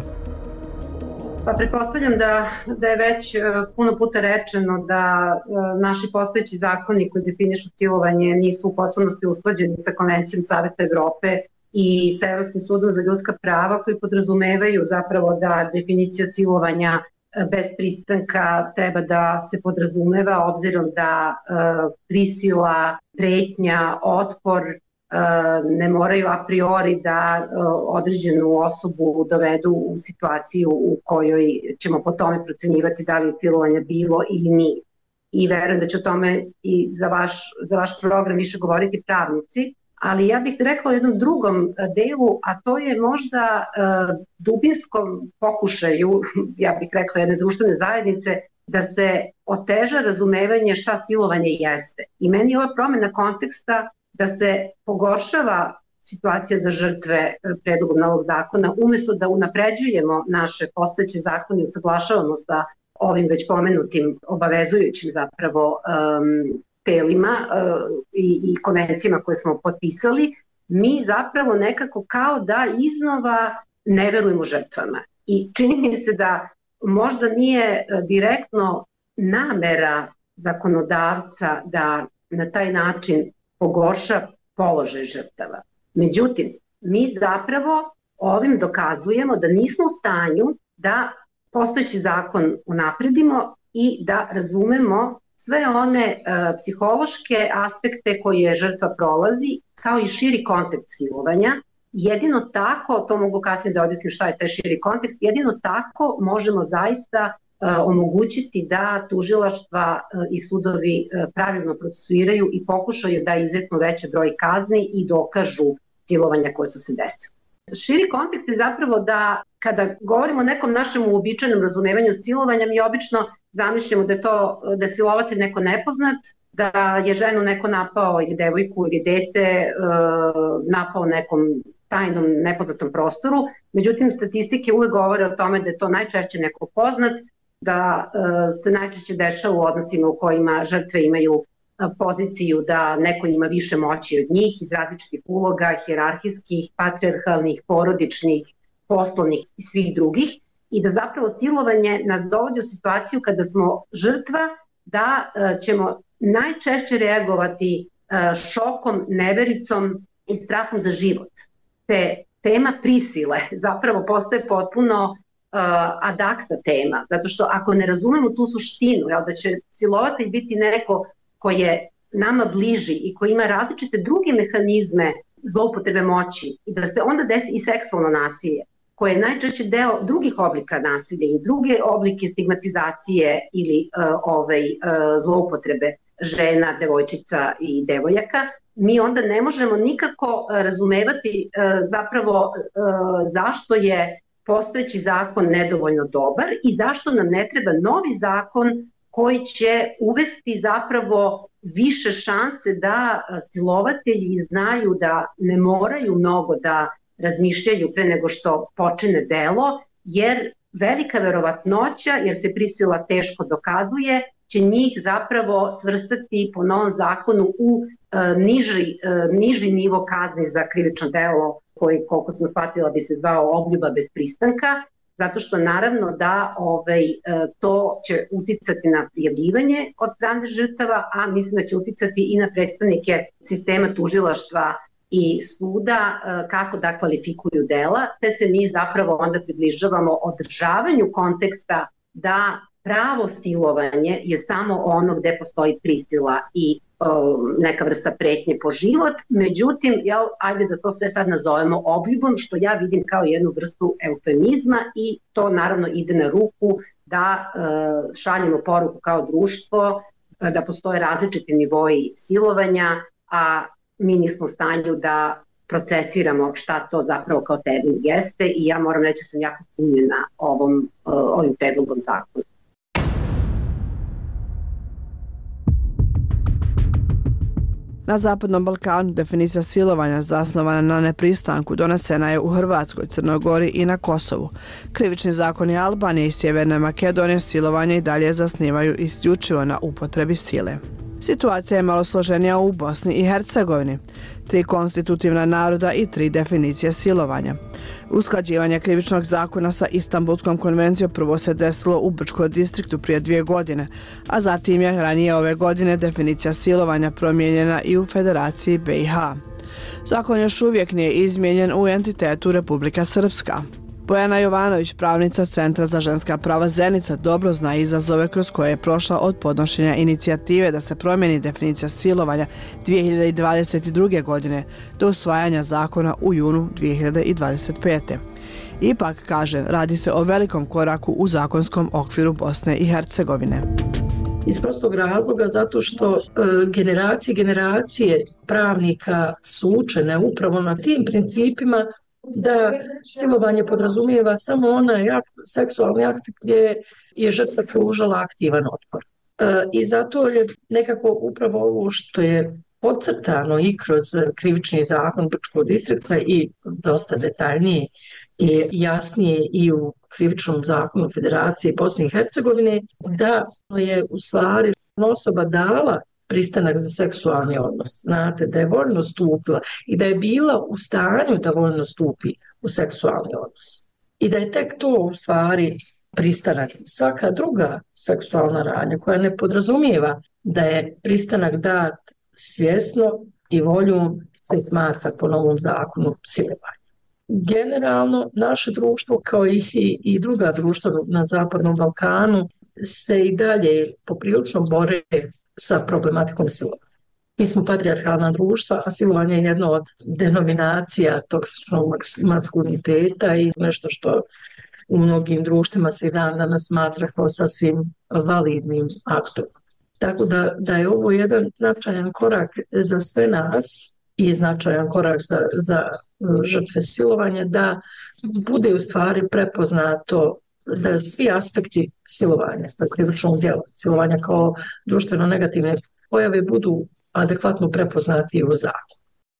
Pa pretpostavljam da, da je već puno puta rečeno da naši postojeći zakoni koji definišu silovanje nisu u potpunosti usklađeni sa Konvencijom Saveta Evrope i sa Evropskim sudom za ljudska prava, koji podrazumevaju zapravo da definicija silovanja bez pristanka treba da se podrazumeva, obzirom da prisila, pretnja, otpor ne moraju a priori da određenu osobu dovedu u situaciju u kojoj ćemo po tome procenjivati da li je silovanja bilo ili nije. I verujem da će o tome i za vaš, za vaš program više govoriti pravnici, ali ja bih rekla o jednom drugom delu, a to je možda uh, dubinskom pokušaju, ja bih rekla jedne društvene zajednice, da se oteža razumevanje šta silovanje jeste. I meni je ova promjena konteksta da se pogoršava situacija za žrtve predlogom novog zakona, umjesto da unapređujemo naše postojeće zakone i usaglašavamo sa ovim već pomenutim obavezujućim zapravo um, telima uh, i, i konvencijama koje smo potpisali, mi zapravo nekako kao da iznova ne verujemo žrtvama. I čini mi se da možda nije direktno namera zakonodavca da na taj način pogorša položaj žrtava. Međutim, mi zapravo ovim dokazujemo da nismo u stanju da postojeći zakon unapredimo i da razumemo sve one e, psihološke aspekte koje žrtva prolazi, kao i širi kontekst silovanja. Jedino tako, to mogu kasnije da objasnim šta je taj širi kontekst, jedino tako možemo zaista e, omogućiti da tužilaštva e, i sudovi e, pravilno procesuiraju i pokušaju da izreknu veći broj kazni i dokažu silovanja koje su se desile. Širi kontekst je zapravo da kada govorimo o nekom našem uobičajenom razumevanju silovanja, mi obično zamišljamo da je to da je silovatelj neko nepoznat, da je ženu neko napao ili devojku ili dete napao u nekom tajnom nepoznatom prostoru. Međutim, statistike uvek govore o tome da je to najčešće neko poznat, da se najčešće dešava u odnosima u kojima žrtve imaju poziciju da neko ima više moći od njih iz različitih uloga, hijerarhijskih, patrijarhalnih, porodičnih, poslovnih i svih drugih, i da zapravo silovanje nas dovodi u situaciju kada smo žrtva, da ćemo najčešće reagovati šokom, nevericom i strahom za život. Te tema prisile zapravo postaje potpuno uh, ad acta tema, zato što ako ne razumemo tu suštinu, jel, da će silovatelj biti neko koji je nama bliži i koji ima različite druge mehanizme zloupotrebe moći, i da se onda desi i seksualno nasilje, koje je najčešće deo drugih oblika nasilja i druge oblike stigmatizacije ili uh, ovaj, uh, zloupotrebe žena, devojčica i devojaka, mi onda ne možemo nikako razumevati uh, zapravo uh, zašto je postojeći zakon nedovoljno dobar i zašto nam ne treba novi zakon koji će uvesti zapravo više šanse da silovatelji znaju da ne moraju mnogo da razmišljaju pre nego što počine delo, jer velika verovatnoća, jer se prisila teško dokazuje, će njih zapravo svrstati po novom zakonu u e, niži, e, niži nivo kazni za krivično delo, koji, koliko sam shvatila, bi se zvao obljuba bez pristanka, zato što naravno da ovaj, e, to će uticati na prijavljivanje od strane žrtava, a mislim da će uticati i na predstavnike sistema tužilaštva i suda kako da kvalifikuju dela, te se mi zapravo onda približavamo održavanju konteksta da pravo silovanje je samo ono gde postoji prisila i o, neka vrsta pretnje po život. Međutim, jel, ajde da to sve sad nazovemo obljubom, što ja vidim kao jednu vrstu eufemizma, i to naravno ide na ruku da e, šaljemo poruku kao društvo da postoje različiti nivoji silovanja, a mi nismo u stanju da procesiramo šta to zapravo kao termin jeste, i ja moram reći da sam jako punjena ovom, ovim predlogom zakona. Na Zapadnom Balkanu definicija silovanja zasnovana na nepristanku donesena je u Hrvatskoj, Crnoj Gori i na Kosovu. Krivični zakoni Albanije i Sjeverne Makedonije silovanje i dalje zasnivaju isključivo na upotrebi sile. Situacija je malo složenija u Bosni i Hercegovini. Tri konstitutivna naroda i tri definicije silovanja. Usklađivanje krivičnog zakona sa Istanbulskom konvencijom prvo se desilo u Brčkom distriktu prije dvije godine, a zatim je ranije ove godine definicija silovanja promijenjena i u Federaciji B i H. Zakon još uvijek nije izmijenjen u entitetu Republika Srpska. Bojana Jovanović, pravnica Centra za ženska prava Zenica, dobro zna izazove kroz koje je prošla od podnošenja inicijative da se promijeni definicija silovanja dvije hiljade dvadeset druge. godine do usvajanja zakona u junu dvije hiljade dvadeset pete. Ipak, kaže, radi se o velikom koraku u zakonskom okviru Bosne i Hercegovine. Iz prostog razloga zato što e, generacije generacije pravnika su učene upravo na tim principima da silovanje podrazumijeva samo onaj akt, seksualni akt gdje je žrtva pružala aktivan otpor. E, I zato je nekako upravo ovo što je podcrtano i kroz krivični zakon Brčkog distrikta i dosta detaljnije i jasnije i u krivičnom zakonu Federacije Bosne i Hercegovine, da je u stvari osoba dala pristanak za seksualni odnos. Znate, da je voljno stupila i da je bila u stanju da voljno stupi u seksualni odnos. I da je tek to u stvari pristanak. Svaka druga seksualna radnja koja ne podrazumijeva da je pristanak dat svjesno i voljom se smatra po novom zakonu silovanja. Generalno, naše društvo, kao i, i druga društva na Zapadnom Balkanu, se i dalje poprilično bore sa problematikom silovanja. Mi smo patrijarhalna društva, a silovanje je jedna od denominacija toksičnog maskuliniteta i nešto što u mnogim društvima se dan danas smatra kao sasvim validnim aktom. Tako da, da je ovo jedan značajan korak za sve nas i značajan korak za, za žrtve silovanja, da bude u stvari prepoznato da svi aspekti silovanja, krivičnog djela, silovanja kao društveno negativne pojave budu adekvatno prepoznati u zakonu.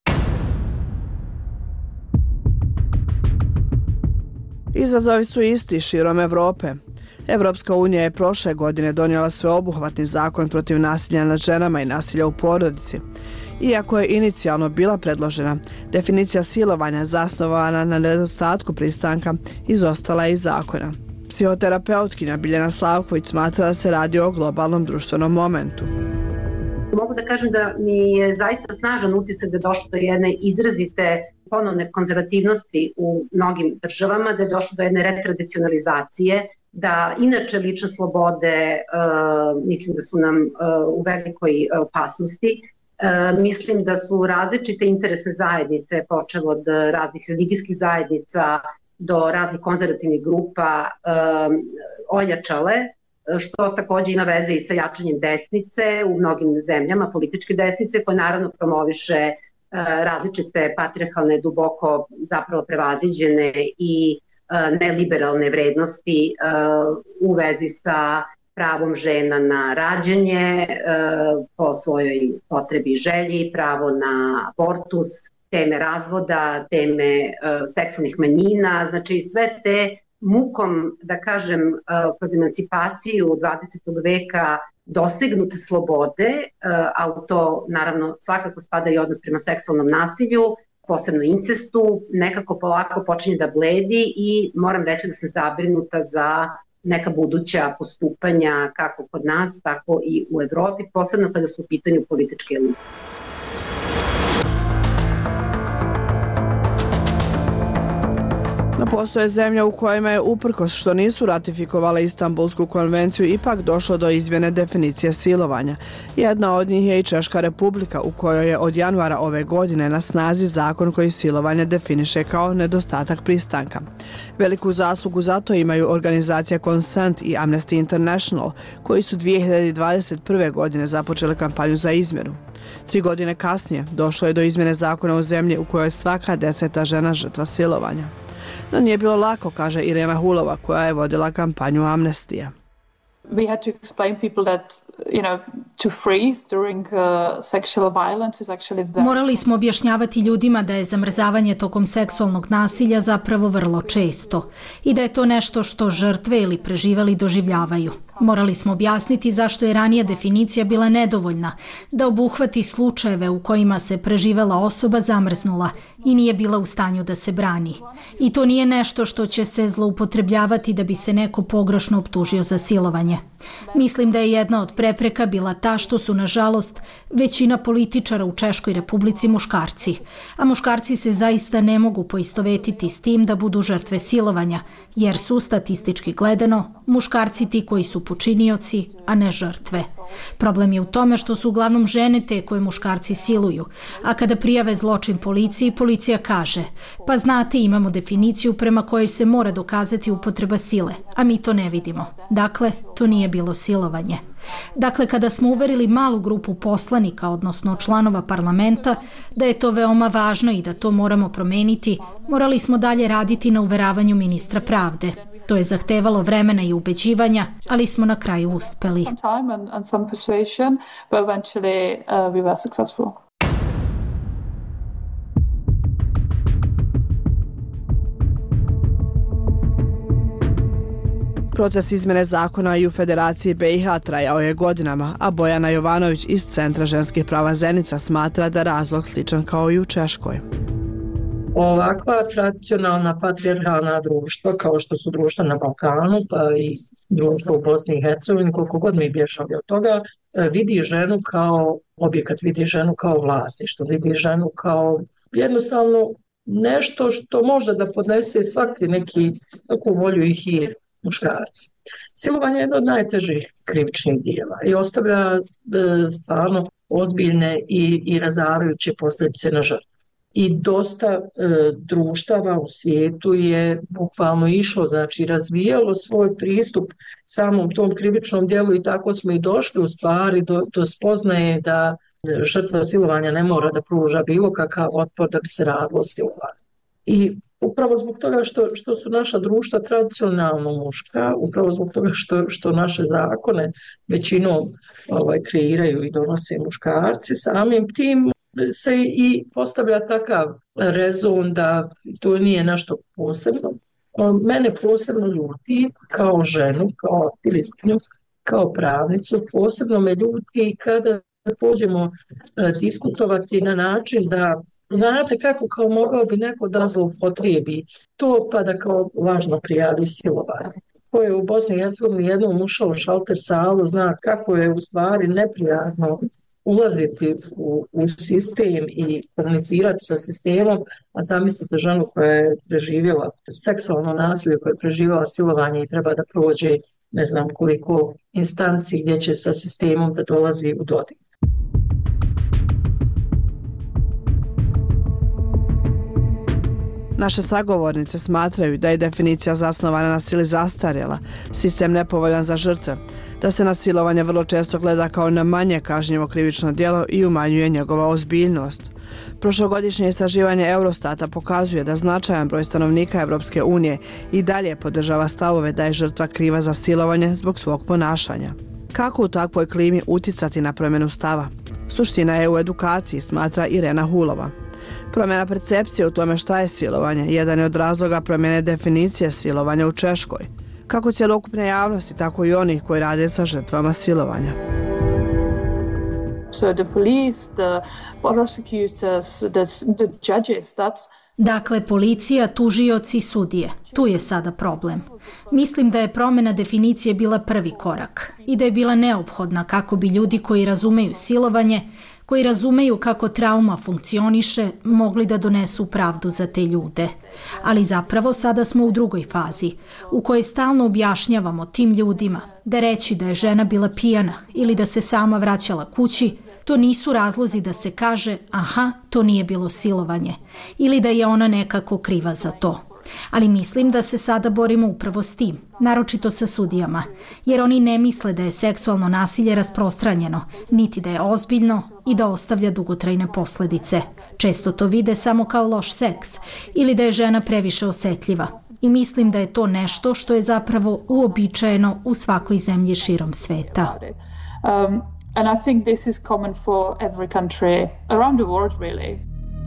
Izazovi su isti širom Evrope. Evropska unija je prošle godine donijela sveobuhvatni zakon protiv nasilja nad ženama i nasilja u porodici. Iako je inicijalno bila predložena, definicija silovanja zasnovana na nedostatku pristanka izostala je iz zakona. Psihoterapeutkinja Biljana Slavković smatra da se radi o globalnom društvenom momentu. Mogu da kažem da mi je zaista snažan utisak da je došlo do jedne izrazite ponovne konzervativnosti u mnogim državama, da je došlo do jedne retradicionalizacije, da inače lične slobode uh, mislim da su nam uh, u velikoj opasnosti. Uh, mislim da su različite interesne zajednice, počev od raznih religijskih zajednica do raznih konzervativnih grupa, uh, ojačale, što takođe ima veze i sa jačanjem desnice u mnogim zemljama, političke desnice, koje naravno promoviše uh, različite patrijarhalne, duboko zapravo prevaziđene i uh, neliberalne vrednosti uh, u vezi sa pravom žena na rađanje uh, po svojoj potrebi i želji, pravo na abortus, teme razvoda, teme uh, seksualnih manjina, znači sve te mukom, da kažem, uh, kroz emancipaciju dvadesetog veka dosegnute slobode, uh, a u to naravno svakako spada i odnos prema seksualnom nasilju, posebno incestu, nekako polako počinje da bledi i moram reći da sam zabrinuta za neka buduća postupanja kako kod nas, tako i u Evropi, posebno kada su u pitanju političke elite. No postoje zemlje u kojima je, uprkos što nisu ratifikovale Istanbulsku konvenciju, ipak došlo do izmjene definicije silovanja. Jedna od njih je i Češka Republika, u kojoj je od januara ove godine na snazi zakon koji silovanje definiše kao nedostatak pristanka. Veliku zaslugu za to imaju organizacija Consent i Amnesty International, koji su dvije hiljade dvadeset prve. godine započele kampanju za izmjenu. Tri godine kasnije došlo je do izmjene zakona u zemlji u kojoj je svaka deseta žena žrtva silovanja. No nije bilo lako, kaže Irena Hulova, koja je vodila kampanju Amnestija. We had to explain people that you know, to freeze during uh, sexual violence is actually very... Morali smo objašnjavati ljudima da je zamrzavanje tokom seksualnog nasilja zapravo vrlo često i da je to nešto što žrtve ili preživeli doživljavaju. Morali smo objasniti zašto je ranija definicija bila nedovoljna, da obuhvati slučajeve u kojima se preživela osoba zamrznula i nije bila u stanju da se brani. I to nije nešto što će se zloupotrebljavati da bi se neko pogrešno optužio za silovanje. Mislim da je jedna od prepreka bila ta što su, nažalost, većina političara u Češkoj Republici muškarci, a muškarci se zaista ne mogu poistovetiti s tim da budu žrtve silovanja, jer su, statistički gledano, muškarci ti koji su počinioci, a ne žrtve. Problem je u tome što su uglavnom žene te koje muškarci siluju, a kada prijave zločin policiji, policija kaže, pa znate, imamo definiciju prema kojoj se mora dokazati upotreba sile, a mi to ne vidimo. Dakle, to nije bilo silovanje. Dakle, kada smo uverili malu grupu poslanika, odnosno članova parlamenta, da je to veoma važno i da to moramo promeniti, morali smo dalje raditi na uveravanju ministra pravde. To je zahtevalo vremena i ubeđivanja, ali smo na kraju uspeli. Proces izmene zakona i u Federaciji B i H trajao je godinama, a Bojana Jovanović iz Centra ženskih prava Zenica smatra da razlog sličan kao i u Češkoj. Ovakva tradicionalna patrijarhalna društva, kao što su društva na Balkanu, pa i društvo u Bosni i Hercegovini, koliko god mi bježali od toga, vidi ženu kao objekat, vidi ženu kao vlasništvo, vidi ženu kao jednostavno nešto što može da podnese svaki neki takvu volju i hir muškarci. Silovanje je jedno od najtežih krivičnih dijela i ostavlja stvarno ozbiljne i, i razarajuće posljedice na žrtvu. I dosta e, društava u svijetu je bukvalno išlo, znači razvijalo svoj pristup samom tom krivičnom dijelu i tako smo i došli u stvari do, do spoznaje da žrtva silovanja ne mora da pruža bilo kakav otpor da bi se radilo o silovanju. I upravo zbog toga što, što su naša društva tradicionalno muška, upravo zbog toga što, što naše zakone većinom ovaj, kreiraju i donose muškarci, samim tim se i postavlja takav rezon da to nije nešto posebno. Mene posebno ljuti kao ženu, kao aktivistkinju, kao pravnicu, posebno me ljuti kada pođemo diskutovati na način da znate kako kao mogao bi neko da zloupotrebi to pa da kao važno prijavi silovanje. Ko je u Bosni i Hercegovini jednom ušao u šalter salu, zna kako je u stvari neprijatno ulaziti u, u sistem i komunicirati sa sistemom, a zamislite ženu koja je preživjela seksualno nasilje, koja je preživjela silovanje i treba da prođe ne znam koliko instanci gdje će sa sistemom da dolazi u dodir. Naše sagovornice smatraju da je definicija zasnovana na sili zastarjela, sistem nepovoljan za žrtve, da se na silovanje vrlo često gleda kao na manje kažnjivo krivično djelo i umanjuje njegova ozbiljnost. Prošlogodišnje istraživanje Eurostata pokazuje da značajan broj stanovnika Evropske unije i dalje podržava stavove da je žrtva kriva za silovanje zbog svog ponašanja. Kako u takvoj klimi uticati na promjenu stava? Suština je u edukaciji, smatra Irena Hulova. Promjena percepcije u tome šta je silovanje jedan je od razloga promjene definicije silovanja u Češkoj, kako cjelokupne javnosti, tako i onih koji rade sa žrtvama silovanja. So the police, the prosecutors, the, the judges, that's Dakle, policija, tužioci, sudije. Tu je sada problem. Mislim da je promjena definicije bila prvi korak i da je bila neophodna kako bi ljudi koji razumeju silovanje, koji razumeju kako trauma funkcioniše, mogli da donesu pravdu za te ljude. Ali zapravo sada smo u drugoj fazi, u kojoj stalno objašnjavamo tim ljudima da reći da je žena bila pijana ili da se sama vraćala kući, to nisu razlozi da se kaže aha, to nije bilo silovanje ili da je ona nekako kriva za to. Ali mislim da se sada borimo upravo s tim, naročito sa sudijama, jer oni ne misle da je seksualno nasilje rasprostranjeno, niti da je ozbiljno i da ostavlja dugotrajne posljedice. Često to vide samo kao loš seks ili da je žena previše osjetljiva. I mislim da je to nešto što je zapravo uobičajeno u svakoj zemlji širom sveta. Um, and I think this is common for every country around the world, really.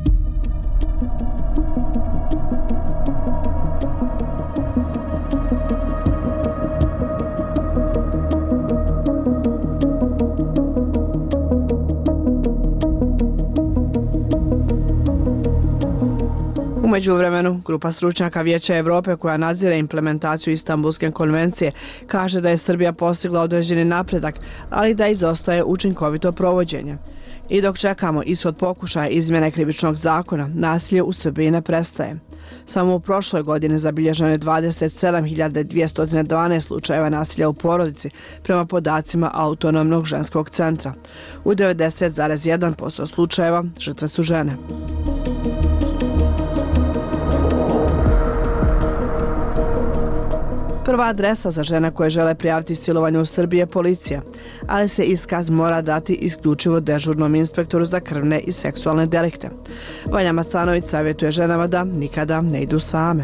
U međuvremenu, grupa stručnjaka Vijeća Evrope koja nadzire implementaciju Istanbulske konvencije kaže da je Srbija postigla određeni napredak, ali da izostaje učinkovito provođenje. I dok čekamo ishod pokušaja izmjene krivičnog zakona, nasilje u Srbiji ne prestaje. Samo u prošloj godini zabilježeno je dvadeset sedam hiljada dvjesto dvanaest slučajeva nasilja u porodici prema podacima Autonomnog ženskog centra. U devedeset zarez jedan posto slučajeva žrtve su žene. Prva adresa za žene koje žele prijaviti silovanje u Srbiji je policija, ali se iskaz mora dati isključivo dežurnom inspektoru za krvne i seksualne delikte. Vanja Macanović savjetuje ženama da nikada ne idu same.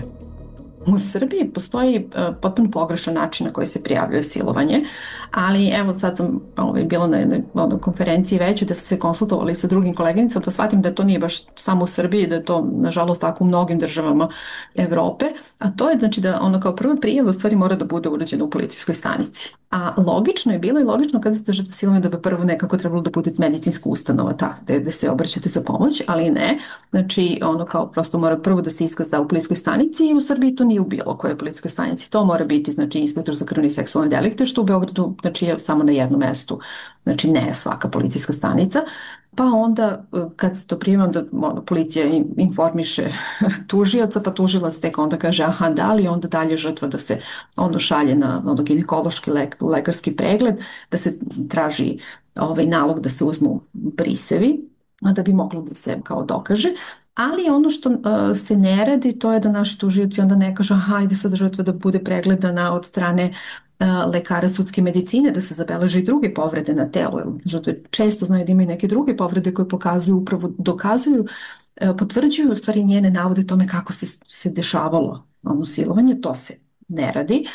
U Srbiji postoji uh, potpuno pogrešan način na koji se prijavljuje silovanje, ali evo sad sam ovaj, bila na jednoj ono, konferenciji većoj da sam se konsultovali sa drugim koleginicama, pa shvatim da to nije baš samo u Srbiji, da je to nažalost tako u mnogim državama Evrope, a to je znači da ono kao prva prijava u stvari mora da bude urađena u policijskoj stanici. A logično je bilo i logično kada ste žrtva silovanja da bi prvo nekako trebalo da bude medicinska ustanova ta gde, gde se obraćate za pomoć, ali ne. Znači ono kao prosto mora prvo da se iskaz da u policijskoj stanici i u Srbiji to nije u bilo kojoj policijskoj stanici. To mora biti znači inspektor za krvne i seksualne delikte, što u Beogradu znači je samo na jednom mestu. Znači ne svaka policijska stanica. Pa onda kad se to prijema da ono, policija informiše tužioca, pa tužilac tek onda kaže aha da li onda dalje žrtva da se ono šalje na ono, ginekološki lek, lekarski pregled, da se traži ovaj nalog da se uzmu brisevi, da bi moglo da se kao dokaže. Ali ono što uh, se ne radi, to je da naši tužioci onda ne kažu hajde sad žrtva da bude pregledana od strane uh, lekara sudske medicine, da se zabeleže i druge povrede na telu. Žrtve često znaju da imaju neke druge povrede koje pokazuju, upravo dokazuju, uh, potvrđuju u stvari njene navode tome kako se, se dešavalo ono silovanje, to se ne radi.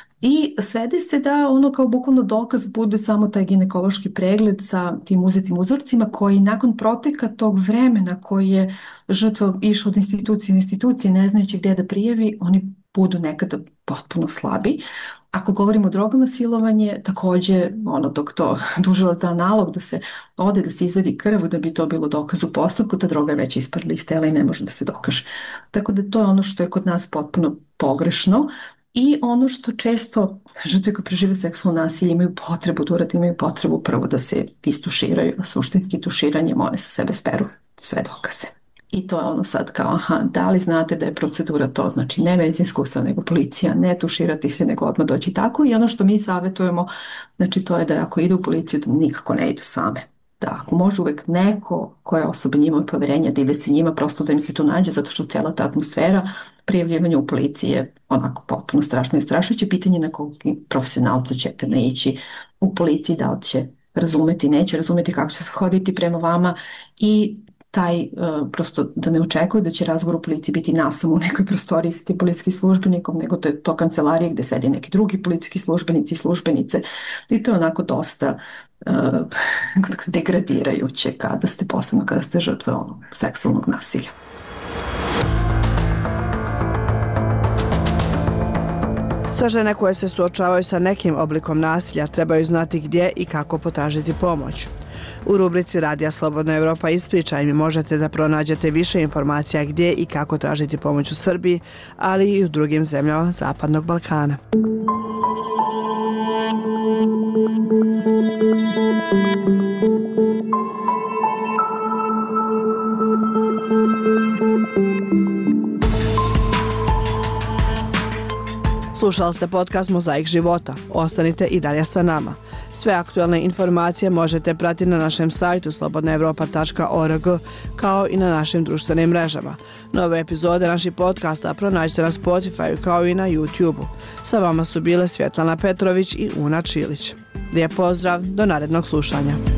I svede se da ono kao bukvalno dokaz bude samo taj ginekološki pregled sa tim uzetim uzorcima koji nakon proteka tog vremena koji je žrtva išla od institucije u institucije ne znajući gdje da prijavi, oni budu nekada potpuno slabi. Ako govorimo o drogama silovanje, takođe ono dok to tužilac da nalog da se ode, da se izvedi krv, da bi to bilo dokaz u postupku, ta droga je već isparila iz tela i ne može da se dokaže. Tako da to je ono što je kod nas potpuno pogrešno. I ono što često žrtve koje prežive seksualno nasilje imaju potrebu da urade, imaju potrebu prvo da se istuširaju, a suštinski tuširanjem one sa sebe speru sve dokaze. I to je ono sad kao, aha, da li znate da je procedura to, znači ne medicinska ustanova, nego policija, ne tuširati se, nego odmah doći tako. I ono što mi savjetujemo, znači to je da ako idu u policiju, da nikako ne idu same. Da ako može uvek neko koja osoba njima od poverenja da ide se njima, prosto da im se tu nađe, zato što cijela ta atmosfera prijavljivanja u policiji je onako potpuno strašno i strašujuće. Pitanje na kog profesionalca ćete naići u policiji, da li će razumeti, neće razumeti kako će se hoditi prema vama i taj uh, prosto da ne očekuju da će razgovor u policiji biti nasam u nekoj prostoriji sa tim policijskim službenikom, nego to je to kancelarije gde sedi neki drugi policijski službenici i službenice i to je onako dosta uh, degradirajuće kada ste, posebno kada ste žrtve onog seksualnog nasilja. Sve žene koje se suočavaju sa nekim oblikom nasilja trebaju znati gdje i kako potražiti pomoć. U rubrici Radija Slobodna Evropa Ispričaj mi možete da pronađete više informacija gdje i kako tražiti pomoć u Srbiji, ali i u drugim zemljama Zapadnog Balkana. Slušali ste podcast Mozaik života. Ostanite i dalje sa nama. Sve aktualne informacije možete pratiti na našem sajtu slobodna evropa tačka org kao i na našim društvenim mrežama. Nove epizode naših podcasta pronađite na Spotify kao i na YouTube-u. Sa vama su bile Svjetlana Petrović i Una Čilić. Lijep pozdrav, do narednog slušanja.